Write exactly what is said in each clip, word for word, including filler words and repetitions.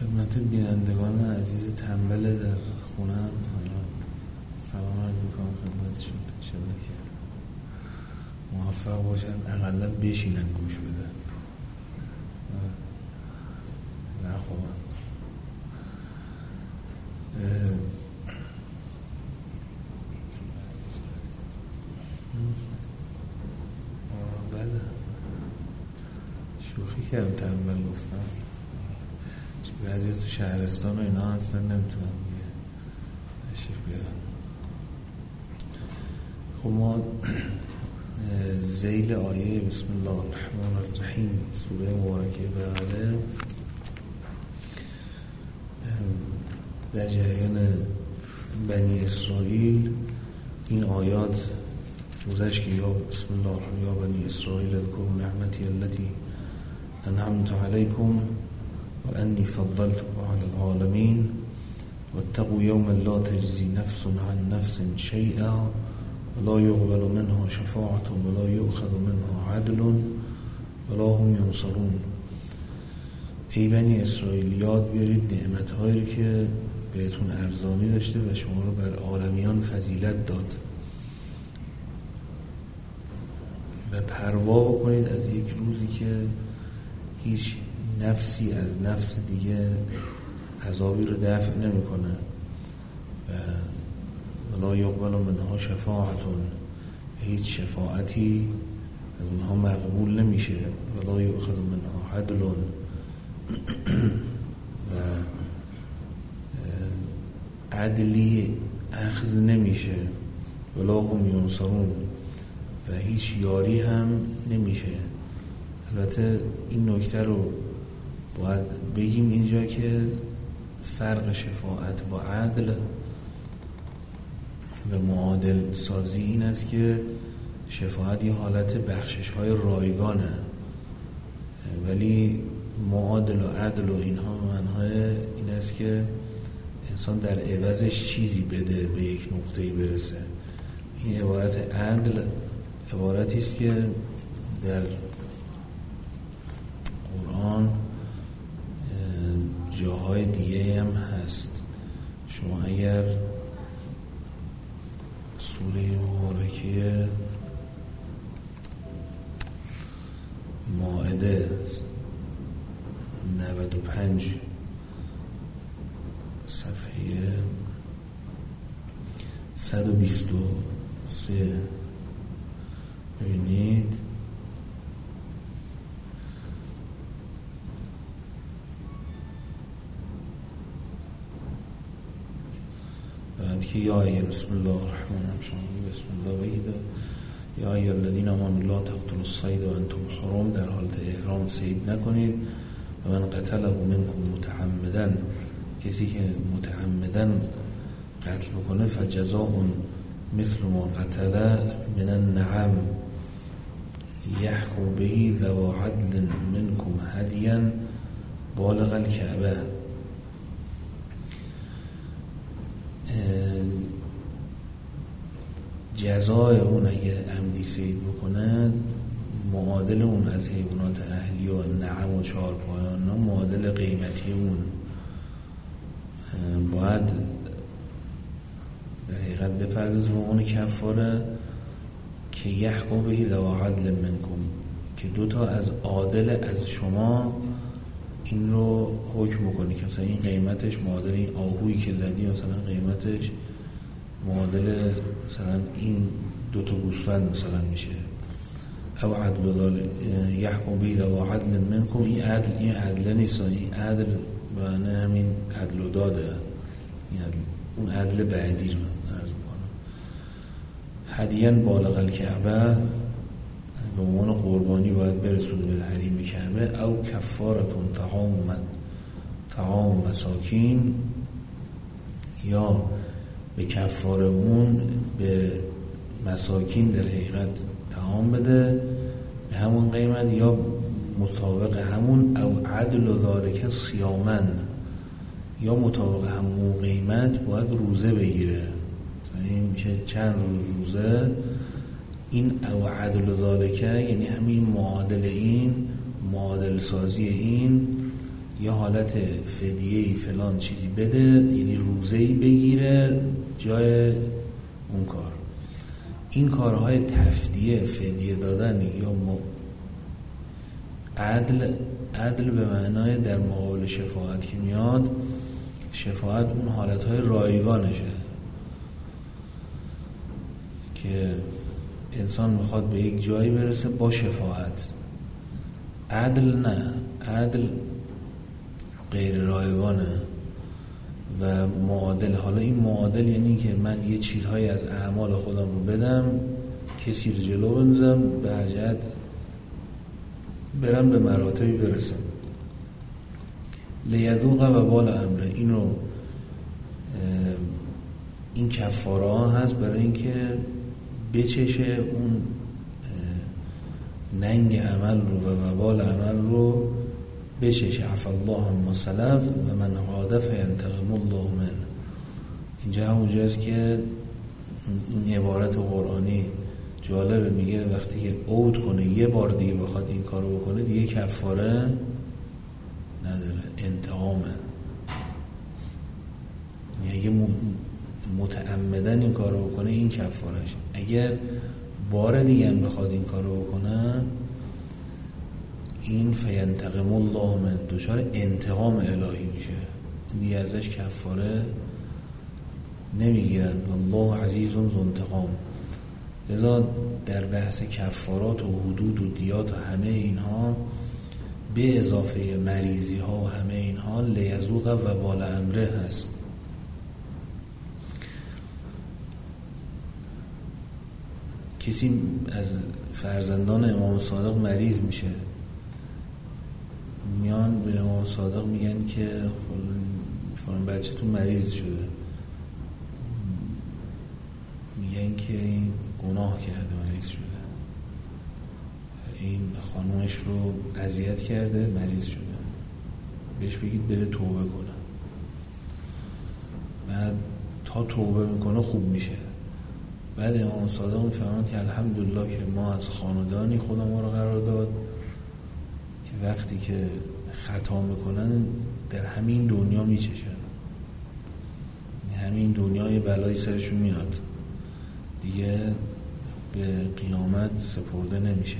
خدمت بینندگان عزیز تنبل در خونه هم سلام عرض میکنم خدمتشون. انشالله که موفق باشن، اقلا بشینن گوش بدن نخوابن. بله شوخی کردم، تنبل گفتم. بعضی تو شهرستان و اینا هستن نمیتونم بیه تشریف بیارن. خب ما ذیل آیه بسم الله الرحمن الرحیم سوره مبارکه بقره در جریان بنی اسرائیل این آیات گذشت که یا بسم الله الرحمن یا بنی اسرائیل اذکروا نعمتی التي انعمت علیکم و انی فضلتكم علی العالمین واتقوا یوما لا تجزی نفس عن نفس شیئا ولا يقبل منها شفاعة ولا يؤخذ منها عدل ولا هم ينصرون. ای بنی اسرائیل یاد بیارید نعمت‌هایی رو که بهتون ارزانی داشته و شما رو بر عالمیان فضیلت داد و پروا بکنید از یک روزی که هیچ نفسی از نفس دیگه عذابی رو دفع نمی‌کنه و ولا یقبل منها شفاعتون، هیچ شفاعتی از اونها مقبول نمیشه. ولا یؤخذ منها عدل و عدلی اخذ نمیشه. ولا هم ینصرون و هیچ یاری هم نمیشه. البته این نکته رو باید بگیم اینجا که فرق شفاعت با عدل و معادل سازی این است که شفاعت یه حالت بخشش های رایگانه، ولی معادل و عدل و اینها معنای این است که انسان در عوضش چیزی بده به یک نقطه‌ای برسه. این عبارت عدل عبارتی است که در قرآن جاهای دیگه هم هست. شما اگر سوره مبارکه مائده نود و پنج صفحه صد و بیست و سه ببینید بعد که یا ای بسم الله الرحمن الرحیم بسم الله بگید یا ای الذین آمنوا لا تقتلوا الصید و انتم حرم، در حالت احرام صید نکنید. و من قتله منکم متعمدا، کسی که متعمدا قتل بکنه فجزاء مثل ما قتل من النعم یحکم به ذو عدل منکم هدیا بالغ الکعبه. جزای اون اگه عمدی صید بکنه معادل اون از حیوانات اهلی و نعم و چهارپایان معادل قیمتی اون باید در حقیقت بپردازه به اون کفاره که یحکم به ذو عدل منکم، که دوتا از عادل از شما این رو حکم بکنی که مثلا این قیمتش معادل این آهویی که زدی مثلا قیمتش معادل مثلا این دوتا گوسفند مثلا میشه. او عدل ذالک یحکم به ذو عدل منکم، این عدل این عدل نیست، این عدل معنی همین عدل و داده، این عدل اون عدل بعدی رو عرض میکنم. هدیاً بالغ الکعبه، به عنوان قربانی باید برسونه به حریم کعبه. او کفارتون طعام طعام مساکین، یا به کفاره اون به مساکین در حقیقت طعام بده به همون قیمت یا مطابق همون. او عدل و ذالک صیامن، یا مطابق همون قیمت باید روزه بگیره، این میشه چند روز روزه. این او عدل و ذالک یعنی همین معادل این معادل سازی این یه حالت فدیه‌ای فلان چیزی بده، یعنی روزه‌ای بگیره جای اون کار. این کارهای تفدیه، فدیه دادن یا م... عدل عدل به معنای در مقابل شفاعت که میاد، شفاعت اون حالتهای رایگانشه که انسان میخواد به یک جایی برسه با شفاعت. عدل نه، عدل غیر رایگانه و معادل. حالا این معادل یعنی که من یه چیزهایی از اعمال خودم رو بدم، کسی رو جلو بندازم، به هر جهت برم به مراتبی برسم. لیذوق وبال امره، این رو این کفاره ها هست برای اینکه بچشه اون ننگ عمل رو و وبال عمل رو بچشه. عفا الله عما سلف و من عاد فینتقم الله منه. اینجا همون جاست که این عبارت قرآنی جالبه، میگه وقتی که عود کنه یه بار دیگه بخواد این کارو بکنه دیگه کفاره نداره، انتقامه. یعنی اگه متعمدن این کارو بکنه این کفارش، اگر بار دیگه هم بخواد این کارو بکنه این فینتقم الله من، دچار انتقام الهی میشه، دیگه ازش کفاره نمیگیرن. الله عزیز ذو انتقام. لذا در بحث کفارات و حدود و دیات و همه اینها به اضافه مریضی ها و همه اینها لیذوق وبال امره هست. کسی از فرزندان امام صادق مریض میشه، میان به امام صادق میگن که فلان بچه تو مریض شده، میگن که این گناه کرده مریض شده، این خانومش رو اذیت کرده مریض شده، بهش بگید بره توبه کنه. بعد تا توبه میکنه خوب میشه. بعد امام صادق میفهمند که الحمدلله که ما از خاندانی خدا ما رو قرار داد که وقتی که خطا میکنن در همین دنیا میچشن، همین دنیا یه بلایی سرشون میاد، دیگه به قیامت سپرده نمیشه.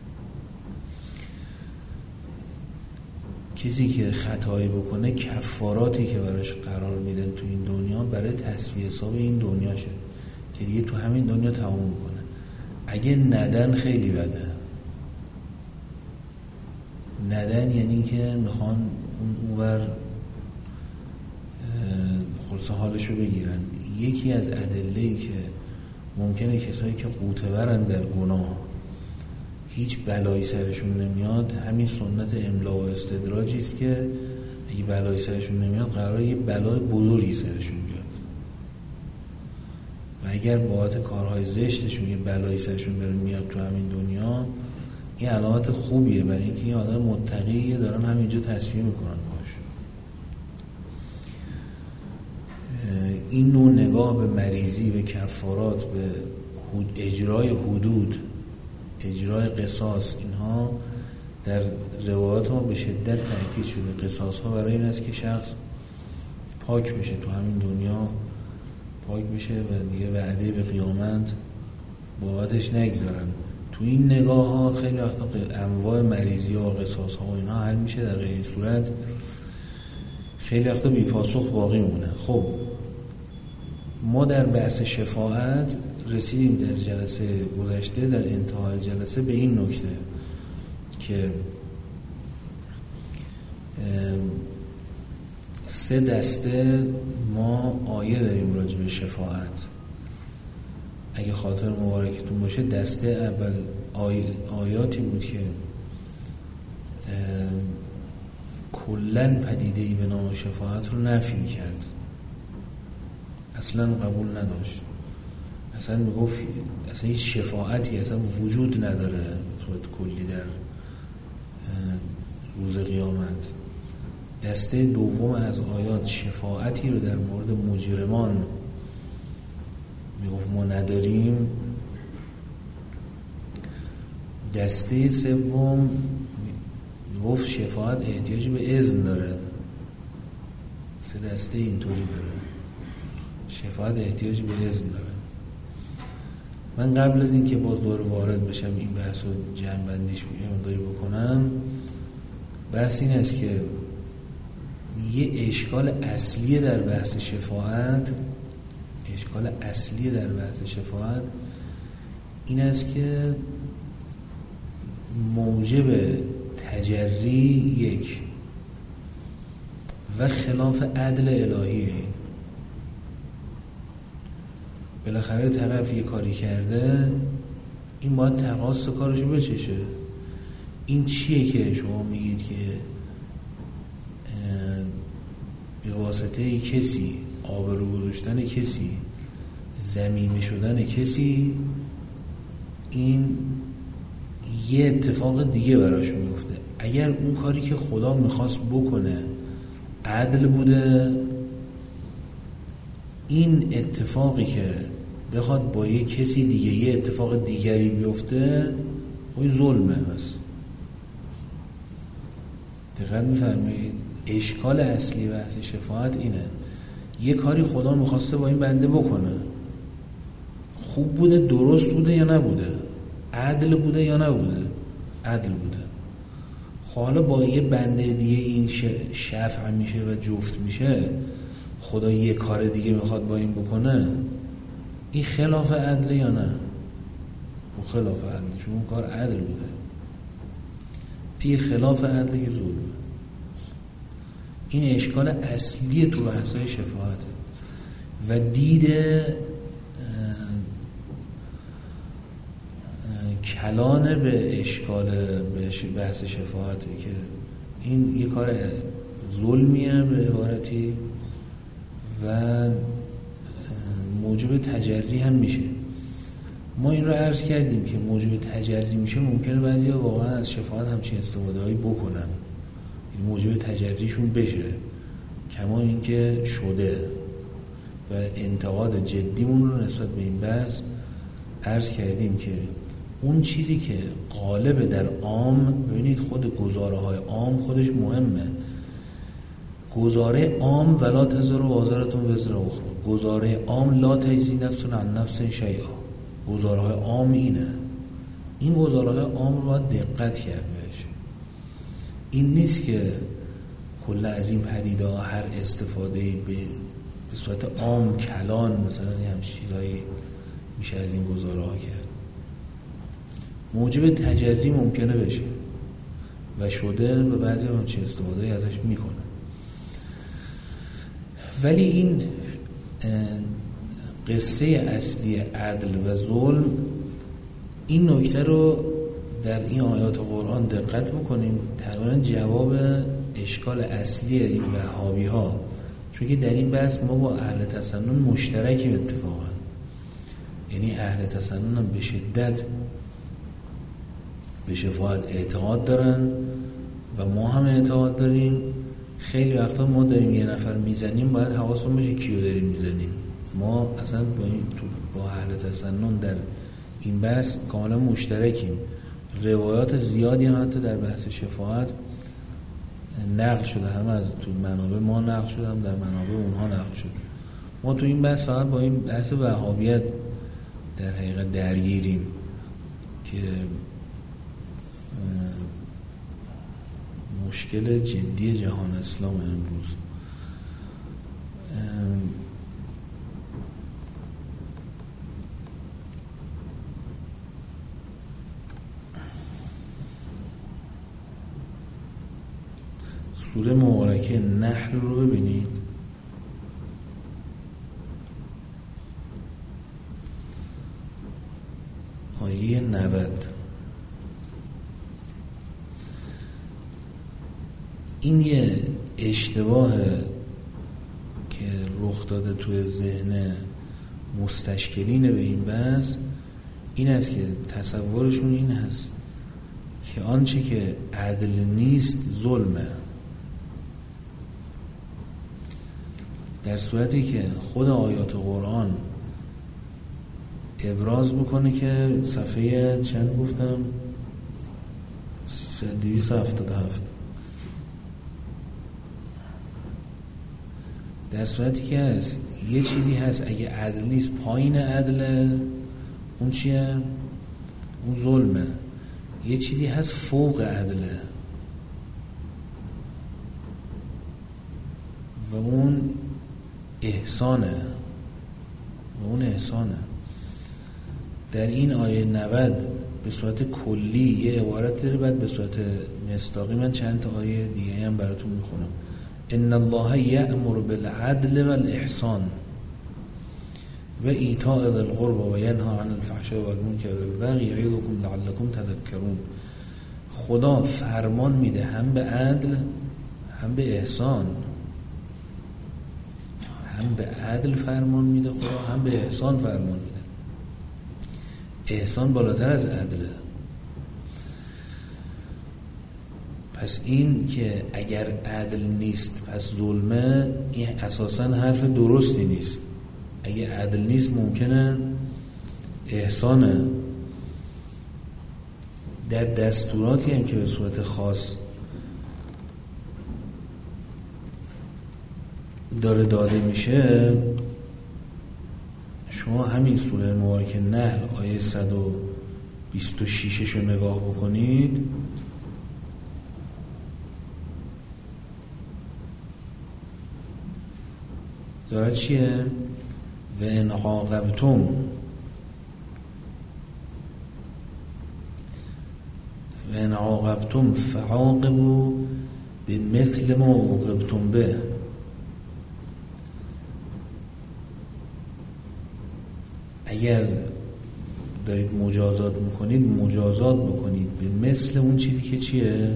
کسی که خطایی بکنه کفاراتی که براش قرار میدن تو این دنیا برای تصفیه حساب این دنیاشه که دیگه تو همین دنیا تموم میکنه. اگه ندن خیلی بده. ندن یعنی که میخوان اون اونور خلص حالشو بگیرن. یکی از ادله‌ای که ممکنه کسایی که قوتورن در گناه هیچ بلایی سرشون نمیاد، همین سنت املا و استدراجی است که اگه بلایی سرشون نمیاد قراره یه بلای بزرگی سرشون بیاد و اگر بابت کارهای زشتشون یه بلایی سرشون داره میاد تو همین دنیا، این علامت خوبیه برای اینکه این آدم متقیه، دارن همینجا تصفیه میکنن باش. این نوع نگاه به مریضی، به کفارات، به اجرای حدود، اجرای قصاص، اینها در روایات ما به شدت تاکید شده. قصاص ها برای این است که شخص پاک بشه تو همین دنیا، پاک بشه و دیگه وعده به قیامت بابتش نگذارن. تو این نگاه ها خیلی وقتا انواع مریضی ها و قصاص ها و اینها حل میشه، در غیر این صورت خیلی وقتا بی پاسخ باقی مونه. خب ما در بحث شفاعت رسیدیم در جلسه گذشته، در انتهای جلسه به این نکته که سه دسته ما آیه داریم راجع به شفاعت. اگه خاطر مبارکتون باشه دسته اول آی... آیاتی بود که کلن پدیده‌ای به نام شفاعت رو نفی کرد، اصلا قبول نداشت، اصلا میگفت اصلا هیچ شفاعتی اصلا وجود نداره تو کلی در روز قیامت. دسته دوم از آیات شفاعتی رو در مورد مجرمان میگفت ما نداریم. دسته سوم گفت شفاعت احتیاج به اذن داره، سه دسته اینطوری داره. شفاعت احتیاج به اذن داره. من قبل از این که باز دور وارد بشم این بحث رو جمع بندیش مقداری بکنم، بحث این است که یه اشکال اصلی در بحث شفاعت اشکال اصلی در بحث شفاعت این است که موجب تجری یک و خلاف عدل الهیه. بالاخره طرف یه کاری کرده، این باید تقاص کارشو بچشه. این چیه که شما میگید که به واسطه کسی، آبرو گذاشتن کسی، ذمیمه شدن کسی، این یه اتفاق دیگه براش میفته. اگر اون کاری که خدا میخواست بکنه عدل بوده، این اتفاقی که بخواد با یه کسی دیگه یه اتفاق دیگری بیفته، خب ظلمه. بس دقت میفرمایید؟ اشکال اصلی بحث شفاعت اینه، یه کاری خدا میخواسته با این بنده بکنه، خوب بوده، درست بوده یا نبوده، عدل بوده یا نبوده، عدل بوده. حالا با یه بنده دیگه این شفع میشه و جفت میشه، خدا یه کار دیگه میخواد با این بکنه، این خلاف عدل یا نه؟ و خلاف عدل، چون اون کار عدل بوده. این خلاف عدل که ظلمه. این اشکال اصلی تو بحثای شفاعته و دید کلانه به اشکال به بحث شفاعته که این یه کار ظلمیه به عبارتی و موجب تجری هم میشه. ما این رو عرض کردیم که موجب تجری میشه، ممکنه بعضی ها واقعا از شفاعت همچین استفاده هایی بکنن، این موجب تجریشون بشه، کما این که شده. و انتقاد جدیمون رو نسبت به این بحث عرض کردیم که اون چیزی که غالبه در عام، ببینید خود گزاره های عام خودش مهمه. گزاره عام ولا تزر وازرتون وزر اخرى، گزاره عام لا تجزی نفس عن نفس شیئا. گزاره های عام اینه. این گزاره های عام رو باید دقت کرد بهش. این نیست که کل از این پدیده ها هر استفاده به به صورت عام کلان مثلا هم چیزایی میشه از این گزاره ها کرد. موجب تجری ممکنه بشه و شده و بعضی هم چه استفاده ازش میکنه. ولی این قصه اصلی عدل و ظلم، این نکته رو در این آیات قرآن دقت بکنیم، تقریبا جواب اشکال اصلی این وهابی ها. چون که در این بحث ما با اهل تسنن مشترکیم اتفاقا، یعنی اهل تسنن هم به شدت به شفاعت اعتقاد دارن و ما هم اعتقاد داریم. خیلی وقتا ما داریم یه نفر میزنیم، باید حواسمون باشه کیو داریم میزنیم. ما اصلا با این با اهل تسنن در این بحث کاملا مشترکیم. روایات زیادی هم حتی در بحث شفاعت نقل شده، هم از تو منابع ما نقل شده، هم در منابع اونها نقل شده. ما تو این بحث فقط با این بحث وهابیت در حقیقت درگیریم که مشکل جدی جهان اسلام امروز. سوره مبارکه نحل رو ببینید. آیه نود. این یه اشتباه که رخ داده توی ذهن مستشکلین به این بحث این است که تصورشون این هست که آنچه که عدل نیست ظلمه، در صورتی که خود آیات قرآن ابراز میکنه که صفحه چند گفتم؟ دویست و هفتاد و هفت در صورتی که هست یه چیزی هست اگه عدل نیست پایین عدله، اون چیه؟ اون ظلمه. یه چیزی هست فوق عدله و اون احسانه و اون احسانه. در این آیه نود به صورت کلی یه عبارت داره، بعد به صورت مصداقی من چند تا آیه دیگه هم براتون میخونم. ان الله یأمر بالعدل والاحسان و ایتاء ذی القربى و ینهی عن الفحشاء والمنکر والبغی یعظکم لعلکم تذکرون. خدا فرمان میده هم به عدل هم به احسان. هم به عدل فرمان میده خدا، هم به احسان فرمان میده. احسان بالاتر از عدله. پس این که اگر عدل نیست پس ظلمه، این اساساً حرف درستی نیست. اگه عدل نیست ممکنه احسانه. در دستوراتی هم که به صورت خاص داره داده میشه، شما همین سوره مبارکه نحل آیه صد و بیست و شش رو نگاه بکنید، داره چیه؟ و ان عاقبتم و ان عاقبتم فعاقبوا بمثل ما عوقبتم به. اگر دارید مجازات میکنید مجازات میکنید به مثل اون چیزی که چیه؟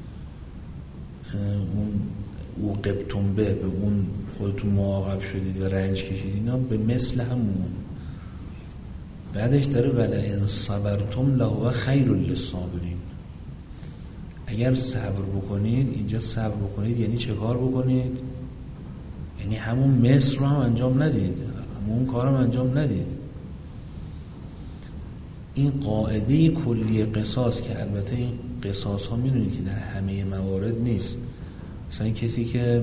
اون عوقبتم به، به اون خودتون معاقب شدید و رنج کشید، اینا به مثل همون. بعدش داره ولئن صبرتم لهو خیر للصابرین. اگر صبر بکنید، اینجا صبر بکنید یعنی چه کار بکنید؟ یعنی همون مثل رو هم انجام ندید، همون کار هم انجام ندید. این قاعده کلی قصاص که البته این قصاص ها میدونید که در همه موارد نیست. مثلا کسی که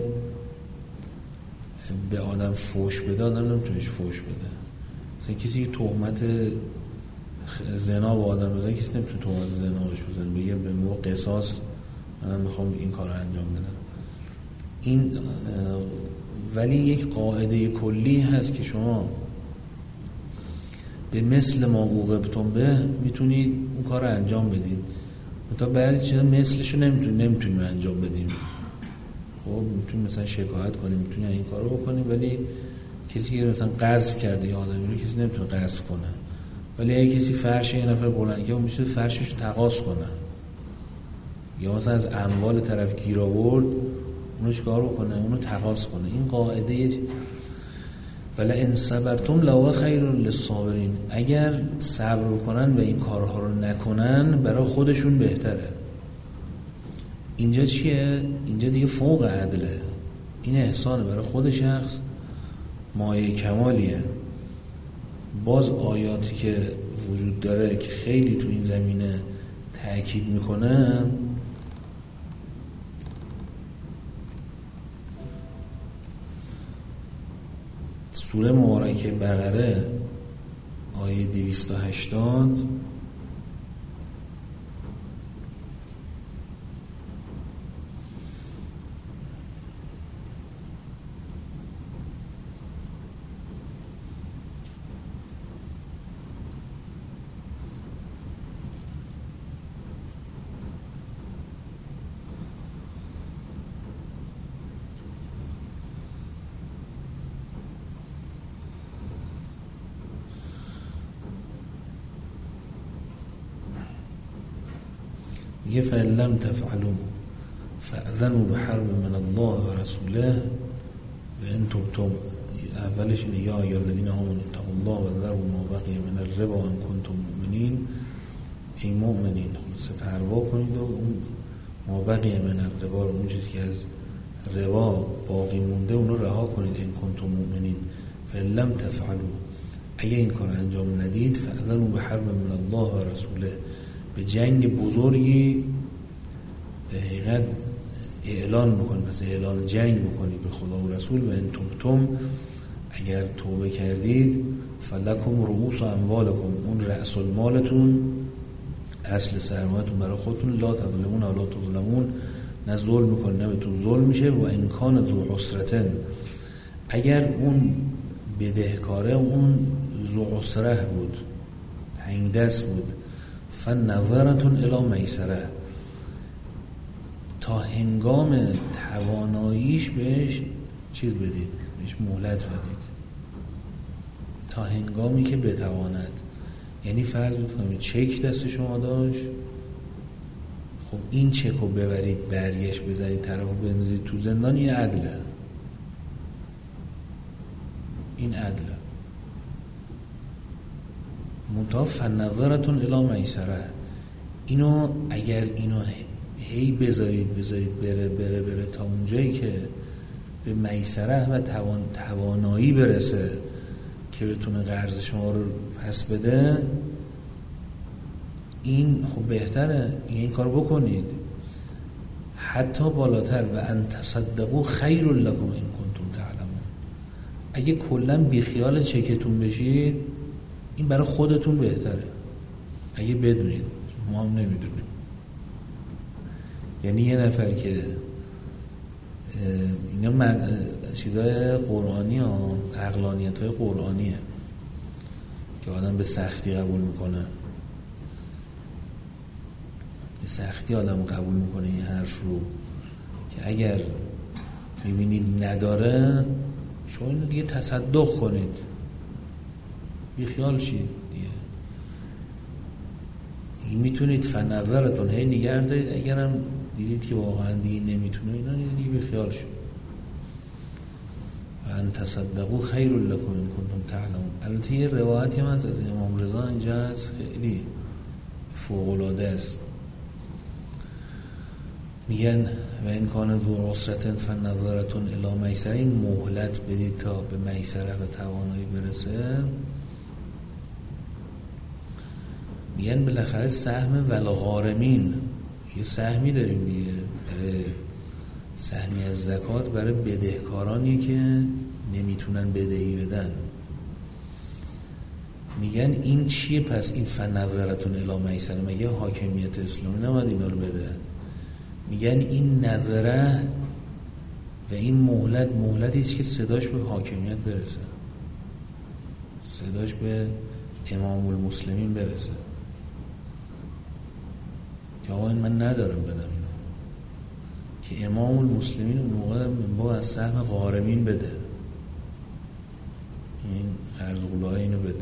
به آدم فوش بده، آدم نمیتونهش فوش بده. مثلا کسی که تهمت زنا به آدم بزنه، کسی نمیتونه تهمت زنا بهش بزنه بگه به موقع قصاص منم میخوام این کار رو انجام بدم. این ولی یک قاعده کلی هست که شما به مثل ما عوقبتم به میتونید اون کار رو انجام بدید. تا بعضی چیزا مثلش رو نمیتونیم نمیتونیم انجام بدیم. خب میتونیم مثلا شکایت کنیم، میتونیم این کارو بکنیم، ولی کسی که مثلا قذف کرده یا آدمی رو کسی نمیتونه قذف کنه. ولی اگه کسی فرش یه نفر بلند کنه، میشه فرشش رو تقاص کنه. یا مثلا از اموال طرف گیر آورد، اونو چیکار بکنه؟ اونو تقاص کنه. این قاعده ولئن صبرتم لهو خیر للصابرین. اگر صبر بکنن و این کارها رو نکنن برای خودشون بهتره. اینجا چیه؟ اینجا دیگه فوق عدله. این احسانه برای خود شخص، مایه کمالیه. باز آیاتی که وجود داره که خیلی تو این زمینه تأکید میکنه، سوره مبارکه بقره آیه دویست و هشتاد یه فَإِن لَمْ تَفْعَلُوا فَأْذَنُوا بِحَرْبٍ مِّنَ اللَّهِ وَرَسُولِهِ وَإِن تُبْتُمْ. اولش اینه یا ایها الذین آمنوا اتقوا الله وذروا ما بقی من الربا ان کنتم مؤمنین. ای مؤمنین سپروا کنید و اون ما بقی من الربا، اون چیزی که از ربا باقی مونده اونو رها کنید. ان کنتم مؤمنین. فَإِن لَمْ تَفْعَلُوا، اگه این کار انجام ندید، فَأْذَنُوا بِحَرْبٍ مِّنَ الله وَرَسُولِهِ، به جنگ بزرگی در حقیقت اعلان بکنید، پس اعلان جنگ بکنید به خدا و رسول. و ان تبتم، اگر توبه کردید، فلکم رؤوس اموالکم، اون رأس المالتون، اصل سرمایه‌تون برای خودتون، لا تظلمون و لا تظلمون، نه ظلم میکنید نه بهتون ظلم میشه. و ان کان ذو عسرة، اگر اون بدهکاره اون ذو عسره بود، تنگ دست بود، فنظرة الی میسره، تا هنگام تواناییش بهش چیز بدید، بهش مهلت بدید تا هنگامی که بتواند. یعنی فرض بکنید چک دست شما داشت، خب این چک رو ببرید برگشت بذارید طرف رو بندازید تو زندان، این عدله، این عدله. منتها فنظرتون الی میسره، اینو اگر اینو هی بذارید بذارید بره بره بره تا اونجایی که به میسره و توان توانایی برسه که بتونه قرض شما رو پس بده، این خب بهتره این کار بکنید. حتی بالاتر، و ان تصدقوا خیر لکم ان کنتم تعلمون، اگه کلا بیخیال چکتون بشید این برای خودتون بهتره اگه بدونید، ما هم نمیدونیم. یعنی یه نفر که اینا من چیزای قرآنی ها، عقلانیت های قرآنیه که آدم به سختی قبول میکنه، به سختی آدم قبول میکنه این حرف رو که اگر میبینید نداره شما اینو دیگه تصدق کنید، بیخیال شید دیگه. این میتونید فنظرتون هی نگه دارید، اگرم دیدید که واقعا دیگه نمیتونه اینا دیگه بیخیال شد. و ان تصدقوا خیر لکم ان کنتم تعلمون. البته یه روایتی هم از امام رضا اینجا هست خیلی فوق العاده است، میگن و این کان ذو عسرة فنظرة الی میسره، این مهلت بدید تا به میسره و توانایی برسه. میگن بالاخره سهم والغارمین، یه سهمی داریم دیگه، برای سهمی از زکات برای بدهکارانی که نمیتونن بدهی بدن. میگن این چیه پس این فنظرتون الی میسره؟ مگه حاکمیت اسلامی نباید اینا رو بده؟ میگن این نظره و این مهلت، مهلتی است که صداش به حاکمیت برسه، صداش به امام المسلمین برسه که آقا این من ندارم بدم اینو، که امام المسلمین اون موقع منبع از سهم غارمین بده، این قرض‌الله اینو بده.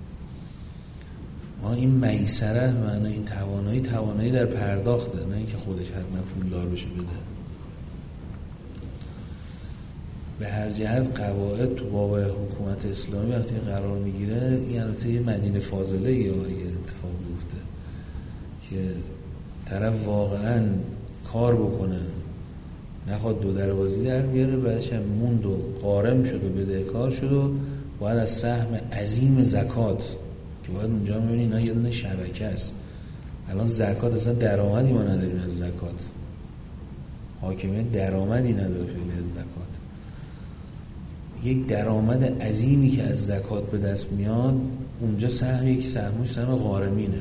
ما این میسره معنی این توانایی، توانایی در پرداخته، نه اینکه خودش حتما پولدار بشه بده. به هر جهت قواعد تو باب حکومت اسلامی وقتی قرار میگیره، این البته یه مدینه فاضله یا یه اتفاق بیفته که طرف واقعا کار بکنه نخواد دو دروازی در بیاره، بعدش هم موند و غارم شد و بدهکار شد و باید از سهم عظیم زکات که باید اونجا میبینی اینا یه دونه شبکه است. الان زکات اصلا درآمدی ما نداریم از زکات، حاکمیت درآمدی نداره خیلی از زکات. یک درآمد عظیمی که از زکات به دست میاد اونجا سهم یکی سهمش سهم غارمینه.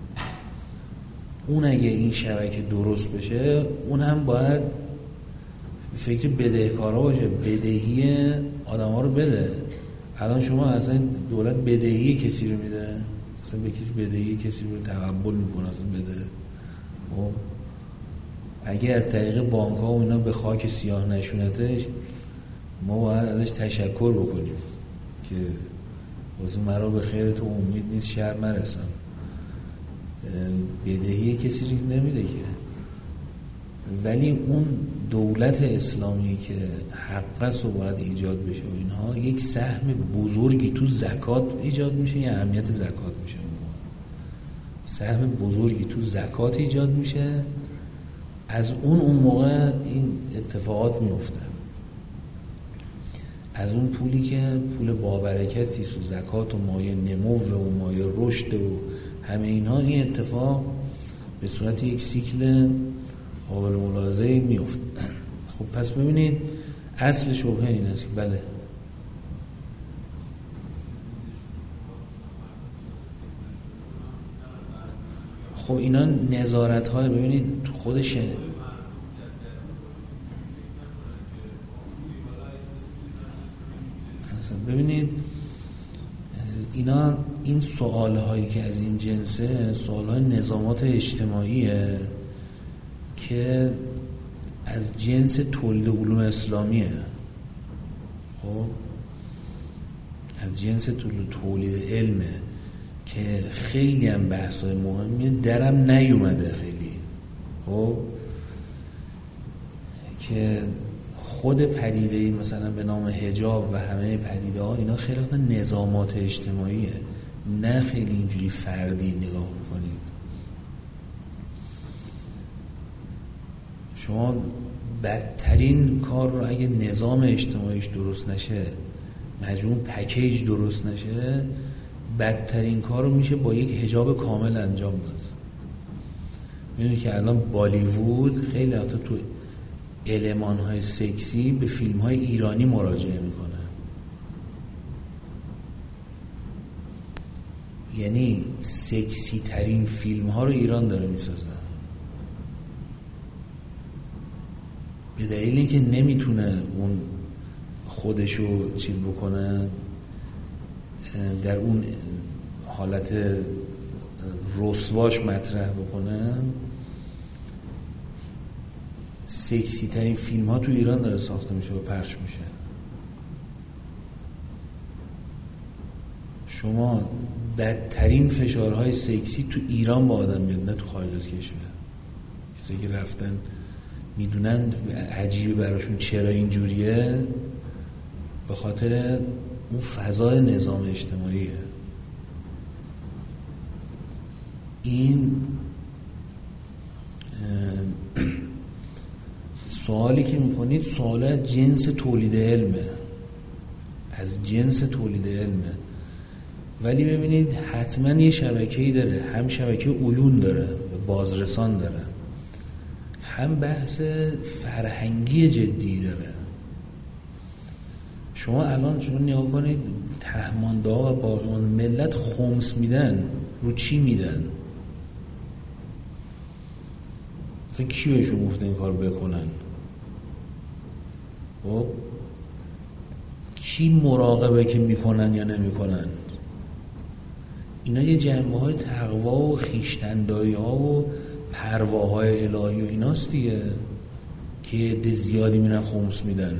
اون اگه این شبکه درست بشه اون هم باید فکر بدهکارا باشه، بدهی آدم ها رو بده. الان شما اصلا دولت بدهی کسی رو میده، اصلا به کسی بدهی کسی رو تقبل میکنه اصلا بده. خب اگه از طریق بانک ها و اینا به خاک سیاه نشونتش، ما باید ازش تشکر بکنیم که واسه مرا به خیر تو امید نیست شر نرسم. بدهی کسی رو نمیده که، ولی اون دولت اسلامی که حق است و باید ایجاد بشه و اینها، یک سهم بزرگی تو زکات ایجاد میشه، یا اهمیت زکات میشه، سهم بزرگی تو زکات ایجاد میشه، از اون اون موقع این اتفاقات میفته. از اون پولی که پول بابرکتی تو زکات و مایه نمو و مایه رشد و همه اینها، این اتفاق به صورت یک سیکل قابل ملاحظه میفته. خب پس ببینید اصل شبهه این است. بله خب اینا نظارت های ببینید خودش ببینید اینا این سوال هایی که از این جنسه سوال های نظامات اجتماعیه که از جنس تولید علوم اسلامیه. خب از جنس تولید علمه که خیلی هم بحث های مهمیه، درم نیومده خیلی. خب که خود پدیده مثلا به نام حجاب و همه پدیده ها اینا خیلی وقتا نظامات اجتماعیه، نه خیلی اینجوری فردی نگاه میکنید. شما بدترین کار رو اگه نظام اجتماعیش درست نشه، مجموع پکیج درست نشه، بدترین کار رو میشه با یک حجاب کامل انجام داد. میدونی که الان بالیوود خیلی وقتا تو المان‌های سکسی به فیلم‌های ایرانی مراجعه میکنه. یعنی سکسی ترین فیلم‌ها رو ایران داره میسازه به دلیل اینکه نمیتونه اون خودشو چیز بکنه، در اون حالت رسواش مطرح بکنه. سکسی ترین فیلم ها تو ایران داره ساخته میشه و پخش میشه. شما بدترین فشارهای سکسی تو ایران با آدم میاد، نه تو خارج از کشور. کسایی که رفتن میدونن عجیبه براشون چرا اینجوریه، به خاطر اون فضای نظام اجتماعیه. این سوالی که میکنید سوال از جنس تولید علمه، از جنس تولید علمه. ولی ببینید حتما یه شبکه‌ای داره، هم شبکه عیون داره و بازرسان داره، هم بحث فرهنگی جدی داره. شما الان شما نگاه کنید تهمانده ها و باقیان ملت خمس میدن، رو چی میدن؟ مثلا کی بهشون گفته این کار بکنن؟ خب کی مراقبه که میکنن یا نمیکنن؟ اینا یه جنبه های تقوا و خویشتنداری ها و پرواهای الهی و ایناست دیگه که عده زیادی میرن خمس میدن.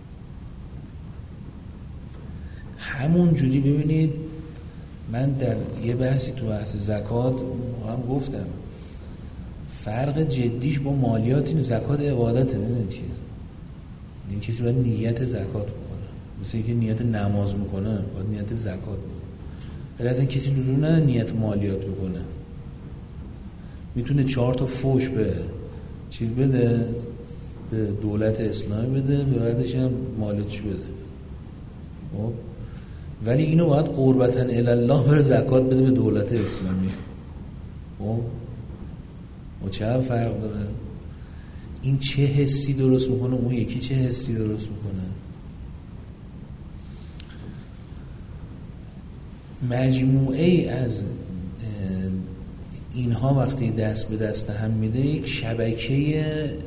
همون جوری ببینید من در یه بحثی تو بحث زکات هم گفتم فرق جدیش با مالیات این زکات عبادته. ببینید که این کسی باید نیت زکات بکنه، مثل اینکه نیت نماز میکنه باید نیت زکات بکنه. ولی از این کسی لزوم نداره نیت مالیات بکنه. میتونه چهار تا فوش به چیز بده، به دولت اسلامی بده، به بعدش هم مالیاتش بده. خب ولی اینو باید قربتاً الله بره زکات بده به دولت اسلامی. خب و چه فرق داره؟ این چه حسی درست میکنه، اون یکی چه حسی درست میکنه؟ مجموعه ای از اینها وقتی دست به دست هم میده یک شبکه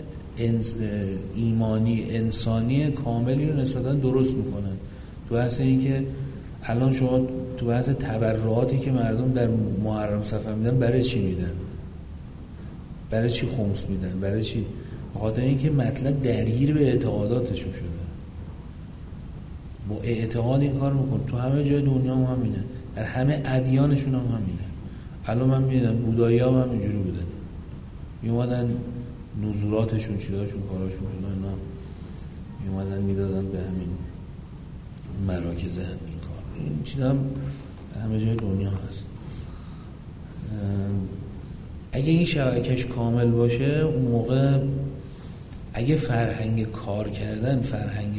ایمانی انسانی کاملی رو نسبتاً درست میکنن. تو اصل این که الان شما تو بحث تبرعاتی که مردم در محرم صفر میدن، برای چی میدن؟ برای چی خمس میدن؟ برای چی؟ بخاطر اینکه مطلب درگیر به اعتقاداتشون شده. با اعتقاد این کار میکنه. تو همه جای دنیا هم همینه، در همه ادیانشون هم همینه. الان من میدیدم بودایی ها هم اینجوری بودن، میومدن نزولاتشون چیزاشون کاراشون اینا میومدن میدادن به همین مراکز همین کار. این چیزا هم همه جای دنیا هست. اگه این شبکش کامل باشه اون موقع اگه فرهنگ کار کردن فرهنگ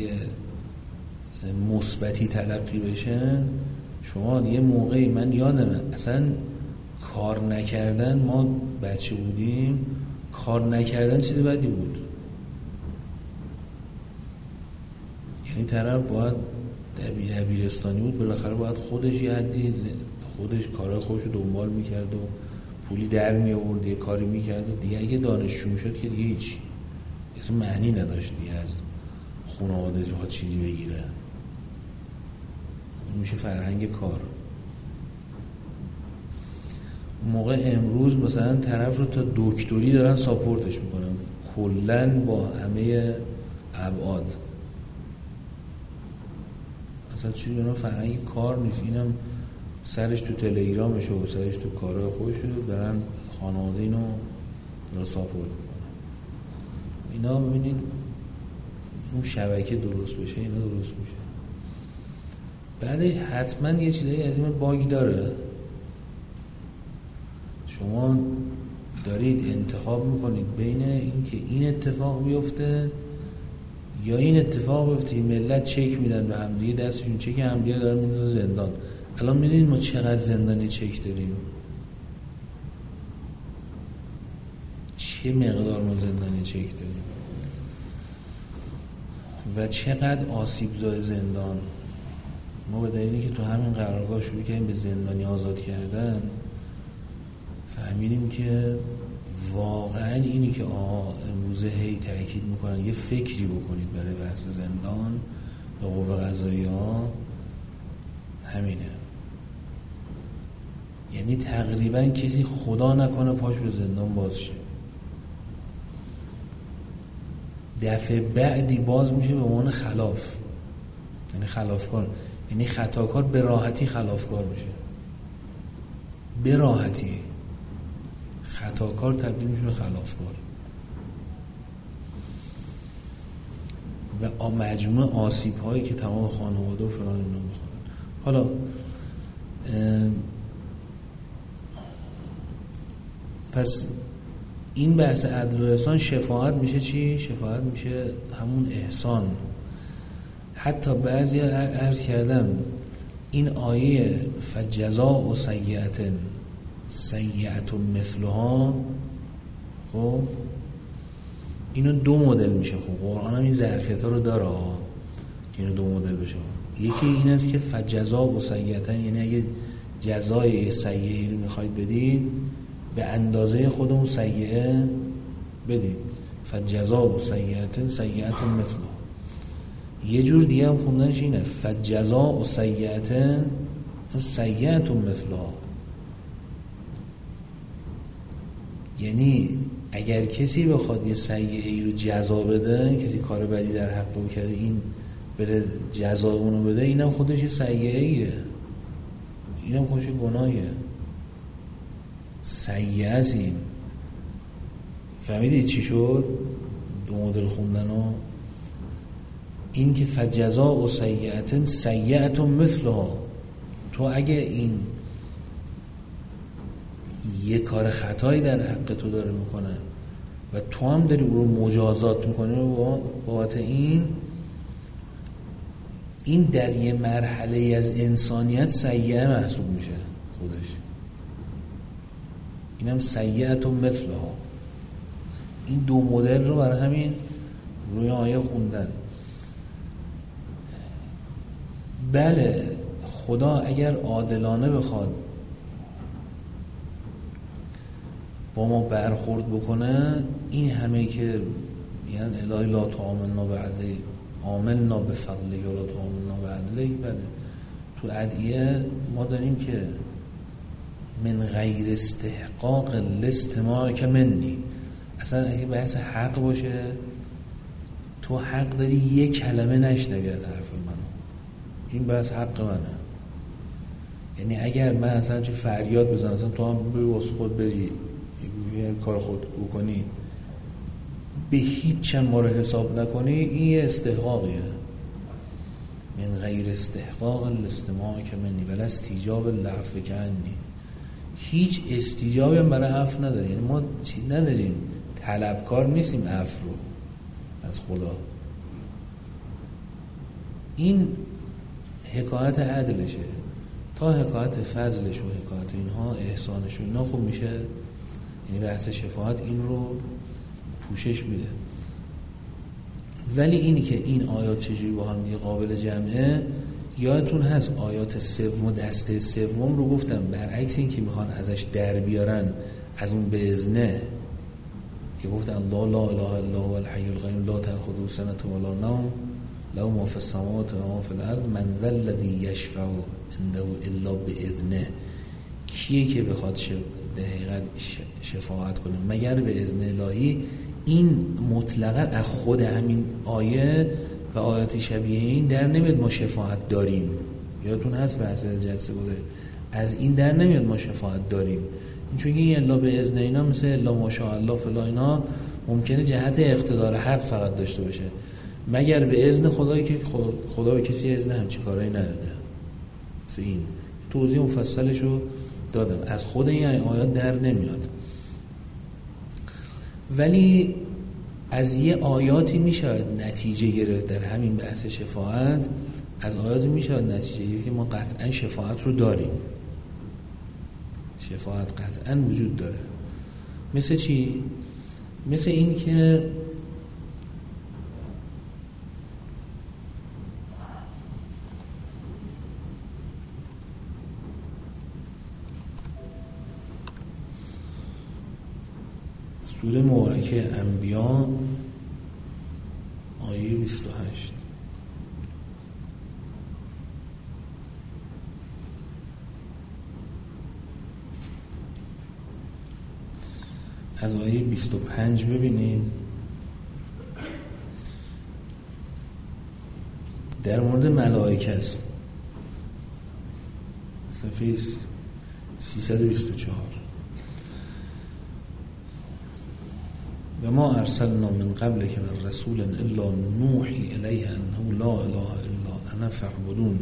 مثبتی تلقی بشه، شما یه موقعی من یادمه اصلا کار نکردن، ما بچه بودیم کار نکردن چیز بدی بود. یعنی طرف باید دبیرستانی بود، بالاخره باید خودش یه حدی خودش کارهای خودش رو دنبال میکرد و پولی در می آورد، یه کاری میکرد و دیگه اگه دانشجو میشد که دیگه هیچ اصلا معنی نداشت دیگه از خانواده‌اش بخواد چیزی بگیره. میشه فرهنگ کار. موقع امروز مثلا طرف رو تا دکتری دارن ساپورتش میکنن کلن با همه ابعاد. اصلا چیزی به فرهنگ کار نیست. اینم سرش تو تلگرامشه و سرش تو کارهای خودش دارن خانواده اینو داره ساپورت میکنن. اینا ببینید اون شبکه درست بشه اینا درست میشه. بعدش حتما یه چیزایی از این باگ داره. شما دارید انتخاب میکنید بین اینکه این اتفاق بیفته یا این اتفاق بیفته. ملت چک میدن به هم دیگه، دستشون چک هم دیگه دارن میندازن زندان. الان میدونید ما چقدر زندانی چک داریم، چه مقدار ما زندانی چک داریم و چقدر آسیبزای زندان. ما به دلیلی که تو همین قرارگاه شروع کردیم به زندانی آزاد کردن فهمیدیم که واقعا اینی که آقا امروزه هی تأکید میکنن یه فکری بکنید برای بحث زندان به قوه قضاییه ها همینه. یعنی تقریبا کسی خدا نکنه پاش به زندان باز شه، دفعه بعدی باز میشه به عنوان خلاف، یعنی خلافکار، یعنی خطاکار به راحتی خلافکار میشه، به راحتی خطاکار تبدیل میشه به خلافکار و مجموعه آسیب هایی که تمام خانواده و فلان اینا میخورن. حالا پس این بحث عدل و احسان شفاعت میشه چی؟ شفاعت میشه همون احسان. حتی بعضی عرض کردم این آیه فجزاء و سیئت سیئت مثلها، خب اینو دو مدل میشه. خب قرآن هم این ظرفیت ها رو داره که اینو دو مدل بشه. یکی این است که فجزاء و سیئت، یعنی اگه جزای سیئه رو میخواید بدید به اندازه خودمون سیئه بدید. فجزاء و سیئت سیئت مثلها. یه جور دیگه هم خوندنش اینه فجزاء و سیئت سیئت مثلها، یعنی اگر کسی بخواد یه سیئه ای رو جزا بده، کسی کار بدی در حق رو کرده این بره جزا اونو بده، اینم خودش یه سیئه ایه، اینم خودش گناهیه، سیئه است. این فهمیدید چی شد؟ دو مدل خوندن و این که فجزاء و سیئت سیئت مثلها. تو اگه این یه کار خطایی در حق تو داره میکنه و تو هم داری او رو مجازات میکنی و بابت این این در یه مرحله از انسانیت سیئه محسوب میشه خودش. اینم سیئت مثلها. این دو مدل رو برای همین روی آیه خوندن. بله خدا اگر عادلانه بخواد با ما برخورد بکنه، این همه که یعنی الهی لا تعاملنا بعدی عاملنا بفضله یا لا تعاملنا بعدی، بله تو ادعیه ما داریم که من غیر استحقاق الاستماع که منی. اصلا اگه بحث حق باشه تو حق داری یک کلمه نشنوی از حرف منو، این بحث حق منه. یعنی اگر من اصلا چه فریاد بزنم اصلا تو هم بری واسه خود بری کار خود بکنی به هیچ چند ما رو حساب نکنی، این یه استحقاقیه. من غیر استحقاق الاستماع که منی ولی استیجاب العفو کنی. هیچ استیجابی هم برای عفو نداره. یعنی ما چیز نداریم، طلبکار نیستیم عفو رو از خدا. این حکایت عدلشه. تا حکایت فضلش و حکایت اینها احسانش و اینا خوب میشه. یعنی بحث شفاعت این رو پوشش میده. ولی اینی که این آیات چجوری با هم دیگه قابل جمعه، یادتون هست آیات سوم دسته سوم رو گفتم برعکس این که میخوان ازش در بیارن از اون به اذنه که گفتن الله لا اله الا هو الحی القیوم لا تأخذه سنة ولا نوم له ما فی السماوات و ما فی الارض من ذا الذی یشفع عنده الا باذنه، کیه که بخواد حقیقت شفاعت کنه مگر به اذن الهی. این مطلقا از خود همین آیه و آیات شبیه این در نمیاد ما شفاعت داریم. یادتون هست بحث جلسه بوده از این در نمیاد ما شفاعت داریم، این چون این الا به اذن اینا مثل الا ماشاءالله فلا اینا ممکنه جهت اقتدار حق فقط داشته باشه، مگر به اذن خدایی که خدا به کسی اذن همچین کارایی نداده. مثل این توضیح مفصلش رو دادم، از خود این آیات در نمیاد. ولی از یه آیاتی میشود نتیجه گرفت در همین بحث شفاعت، از آیاتی میشود نتیجه گرفت که ما قطعا شفاعت رو داریم، شفاعت قطعا وجود داره. مثل چی؟ مثل این که سوره مبارکه انبیا آیه بیست و هشت از آیه بیست و پنج ببینید در مورد ملائکه است، صفحه سیصد و بیست و چهار. و ما ارسلنا من قبل که من رسول الا نوحی الیه انه لا اله الا انا فاعبدون.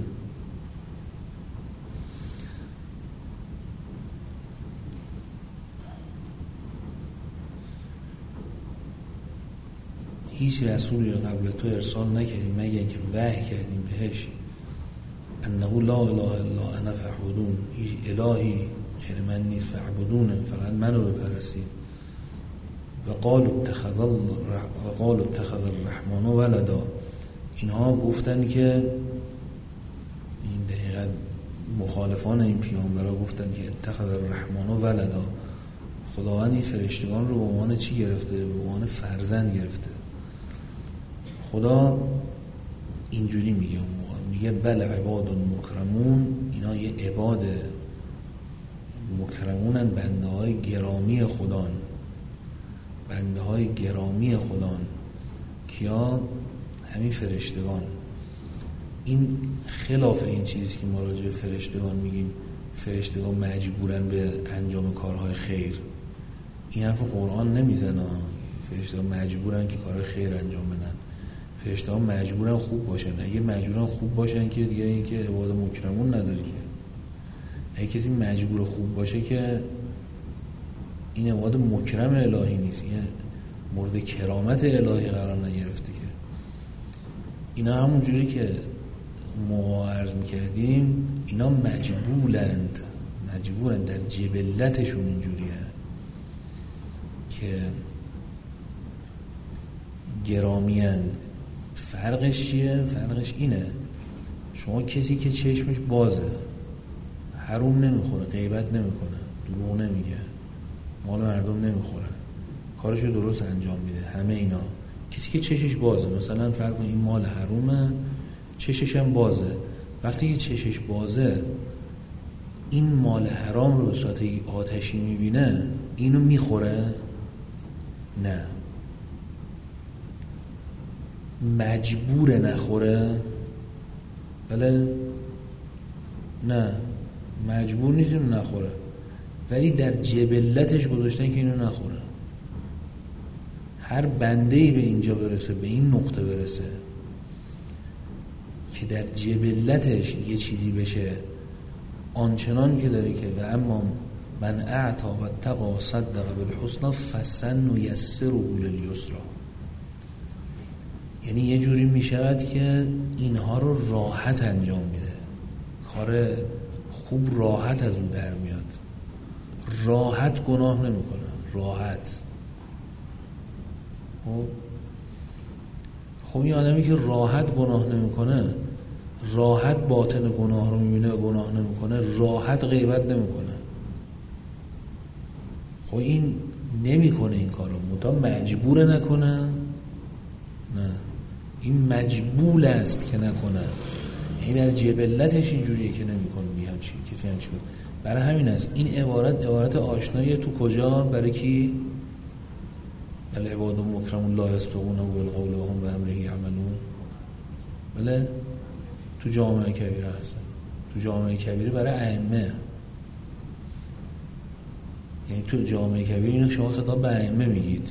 هیچ رسولی قبل تو ارسال نکردیم مگر اینکه وحی کردیم بهش انه لا اله الا انا فاعبدون، هیچ الهی غیر من نیست، فاعبدونه فقط منو بپرستید. و قال اتخذ و قال اتخذ الرحمن ولدا، اینها گفتن که این دقیقاً مخالفان این پیامبرا گفتن که اتخذ الرحمن ولدا، خداوند این فرشتگان رو به عنوان چی گرفته؟ به عنوان فرزند گرفته. خدا اینجوری میگه اون موقع، میگه بل عباد مکرمون، اینا یه عباد مکرمونن، بنده های گرامی خدان، بنده های گرامی خدان. کیا؟ همین فرشتگان. این خلاف این چیزی که ما راجع به فرشتگان میگیم فرشتگان مجبورن به انجام کارهای خیر، این حرف قرآن نمیزنه. فرشتگان مجبورن که کارهای خیر انجام بدن، فرشتگان مجبورن خوب باشن. اگه مجبورن خوب باشن که دیگه این که عباد مکرمون نداره که. اگه کسی مجبور خوب باشه که این عباد مکرم الهی نیست، این مورد کرامت الهی قرار نگرفته. که اینا همون جوری که ما عرض میکردیم اینا مجبولند، مجبورند در جبلتشون اینجوریه که گرامیند. فرقش چیه؟ فرقش اینه شما کسی که چشمش بازه، حروم نمیخوره، غیبت نمیکنه، دروغ نمیگه، مال مردم نمیخوره، کارشو درست انجام میده، همه اینا. کسی که چشش بازه، مثلا فرض کن این مال حرومه، چشش هم بازه، وقتی که چشش بازه این مال حرام رو به صورت آتشی میبینه، اینو میخوره؟ نه. مجبور نخوره؟ بله؟ نه مجبور نیست اینو نخوره، ولی در جبلتش گذاشتن که اینو نخوره. هر بنده‌ای به اینجا برسه، به این نقطه برسه که در جبلتش یه چیزی بشه آنچنان که داره که و اما من اعطا و اتقی و صدق بالحسنی فسنیسره للیسری، یعنی یه جوری میشود که اینها رو راحت انجام میده، کار خوب راحت از اون در میاد، راحت گناه نمیکنه، راحت. خب این آدمی که راحت گناه نمیکنه، راحت باطن گناه رو میبینه و گناه نمیکنه، راحت غیبت نمیکنه، خب این نمیکنه این کارو، متا مجبور نکنه؟ نه، این مجبور است که نکنه، این در جبلتش اینجوریه که نمیکنه. بی همچی کسی همچی بود. برای همین است این عبارت عبارت آشنایی تو کجا؟ برای کی؟ العباد مکرمون لا یسبقونه بالقول و هم بامره یعملون. بله تو جامعه کبیره هستن، تو جامعه کبیره برای ائمه، یعنی تو جامعه کبیره اینو شما خطاب به ائمه میگید.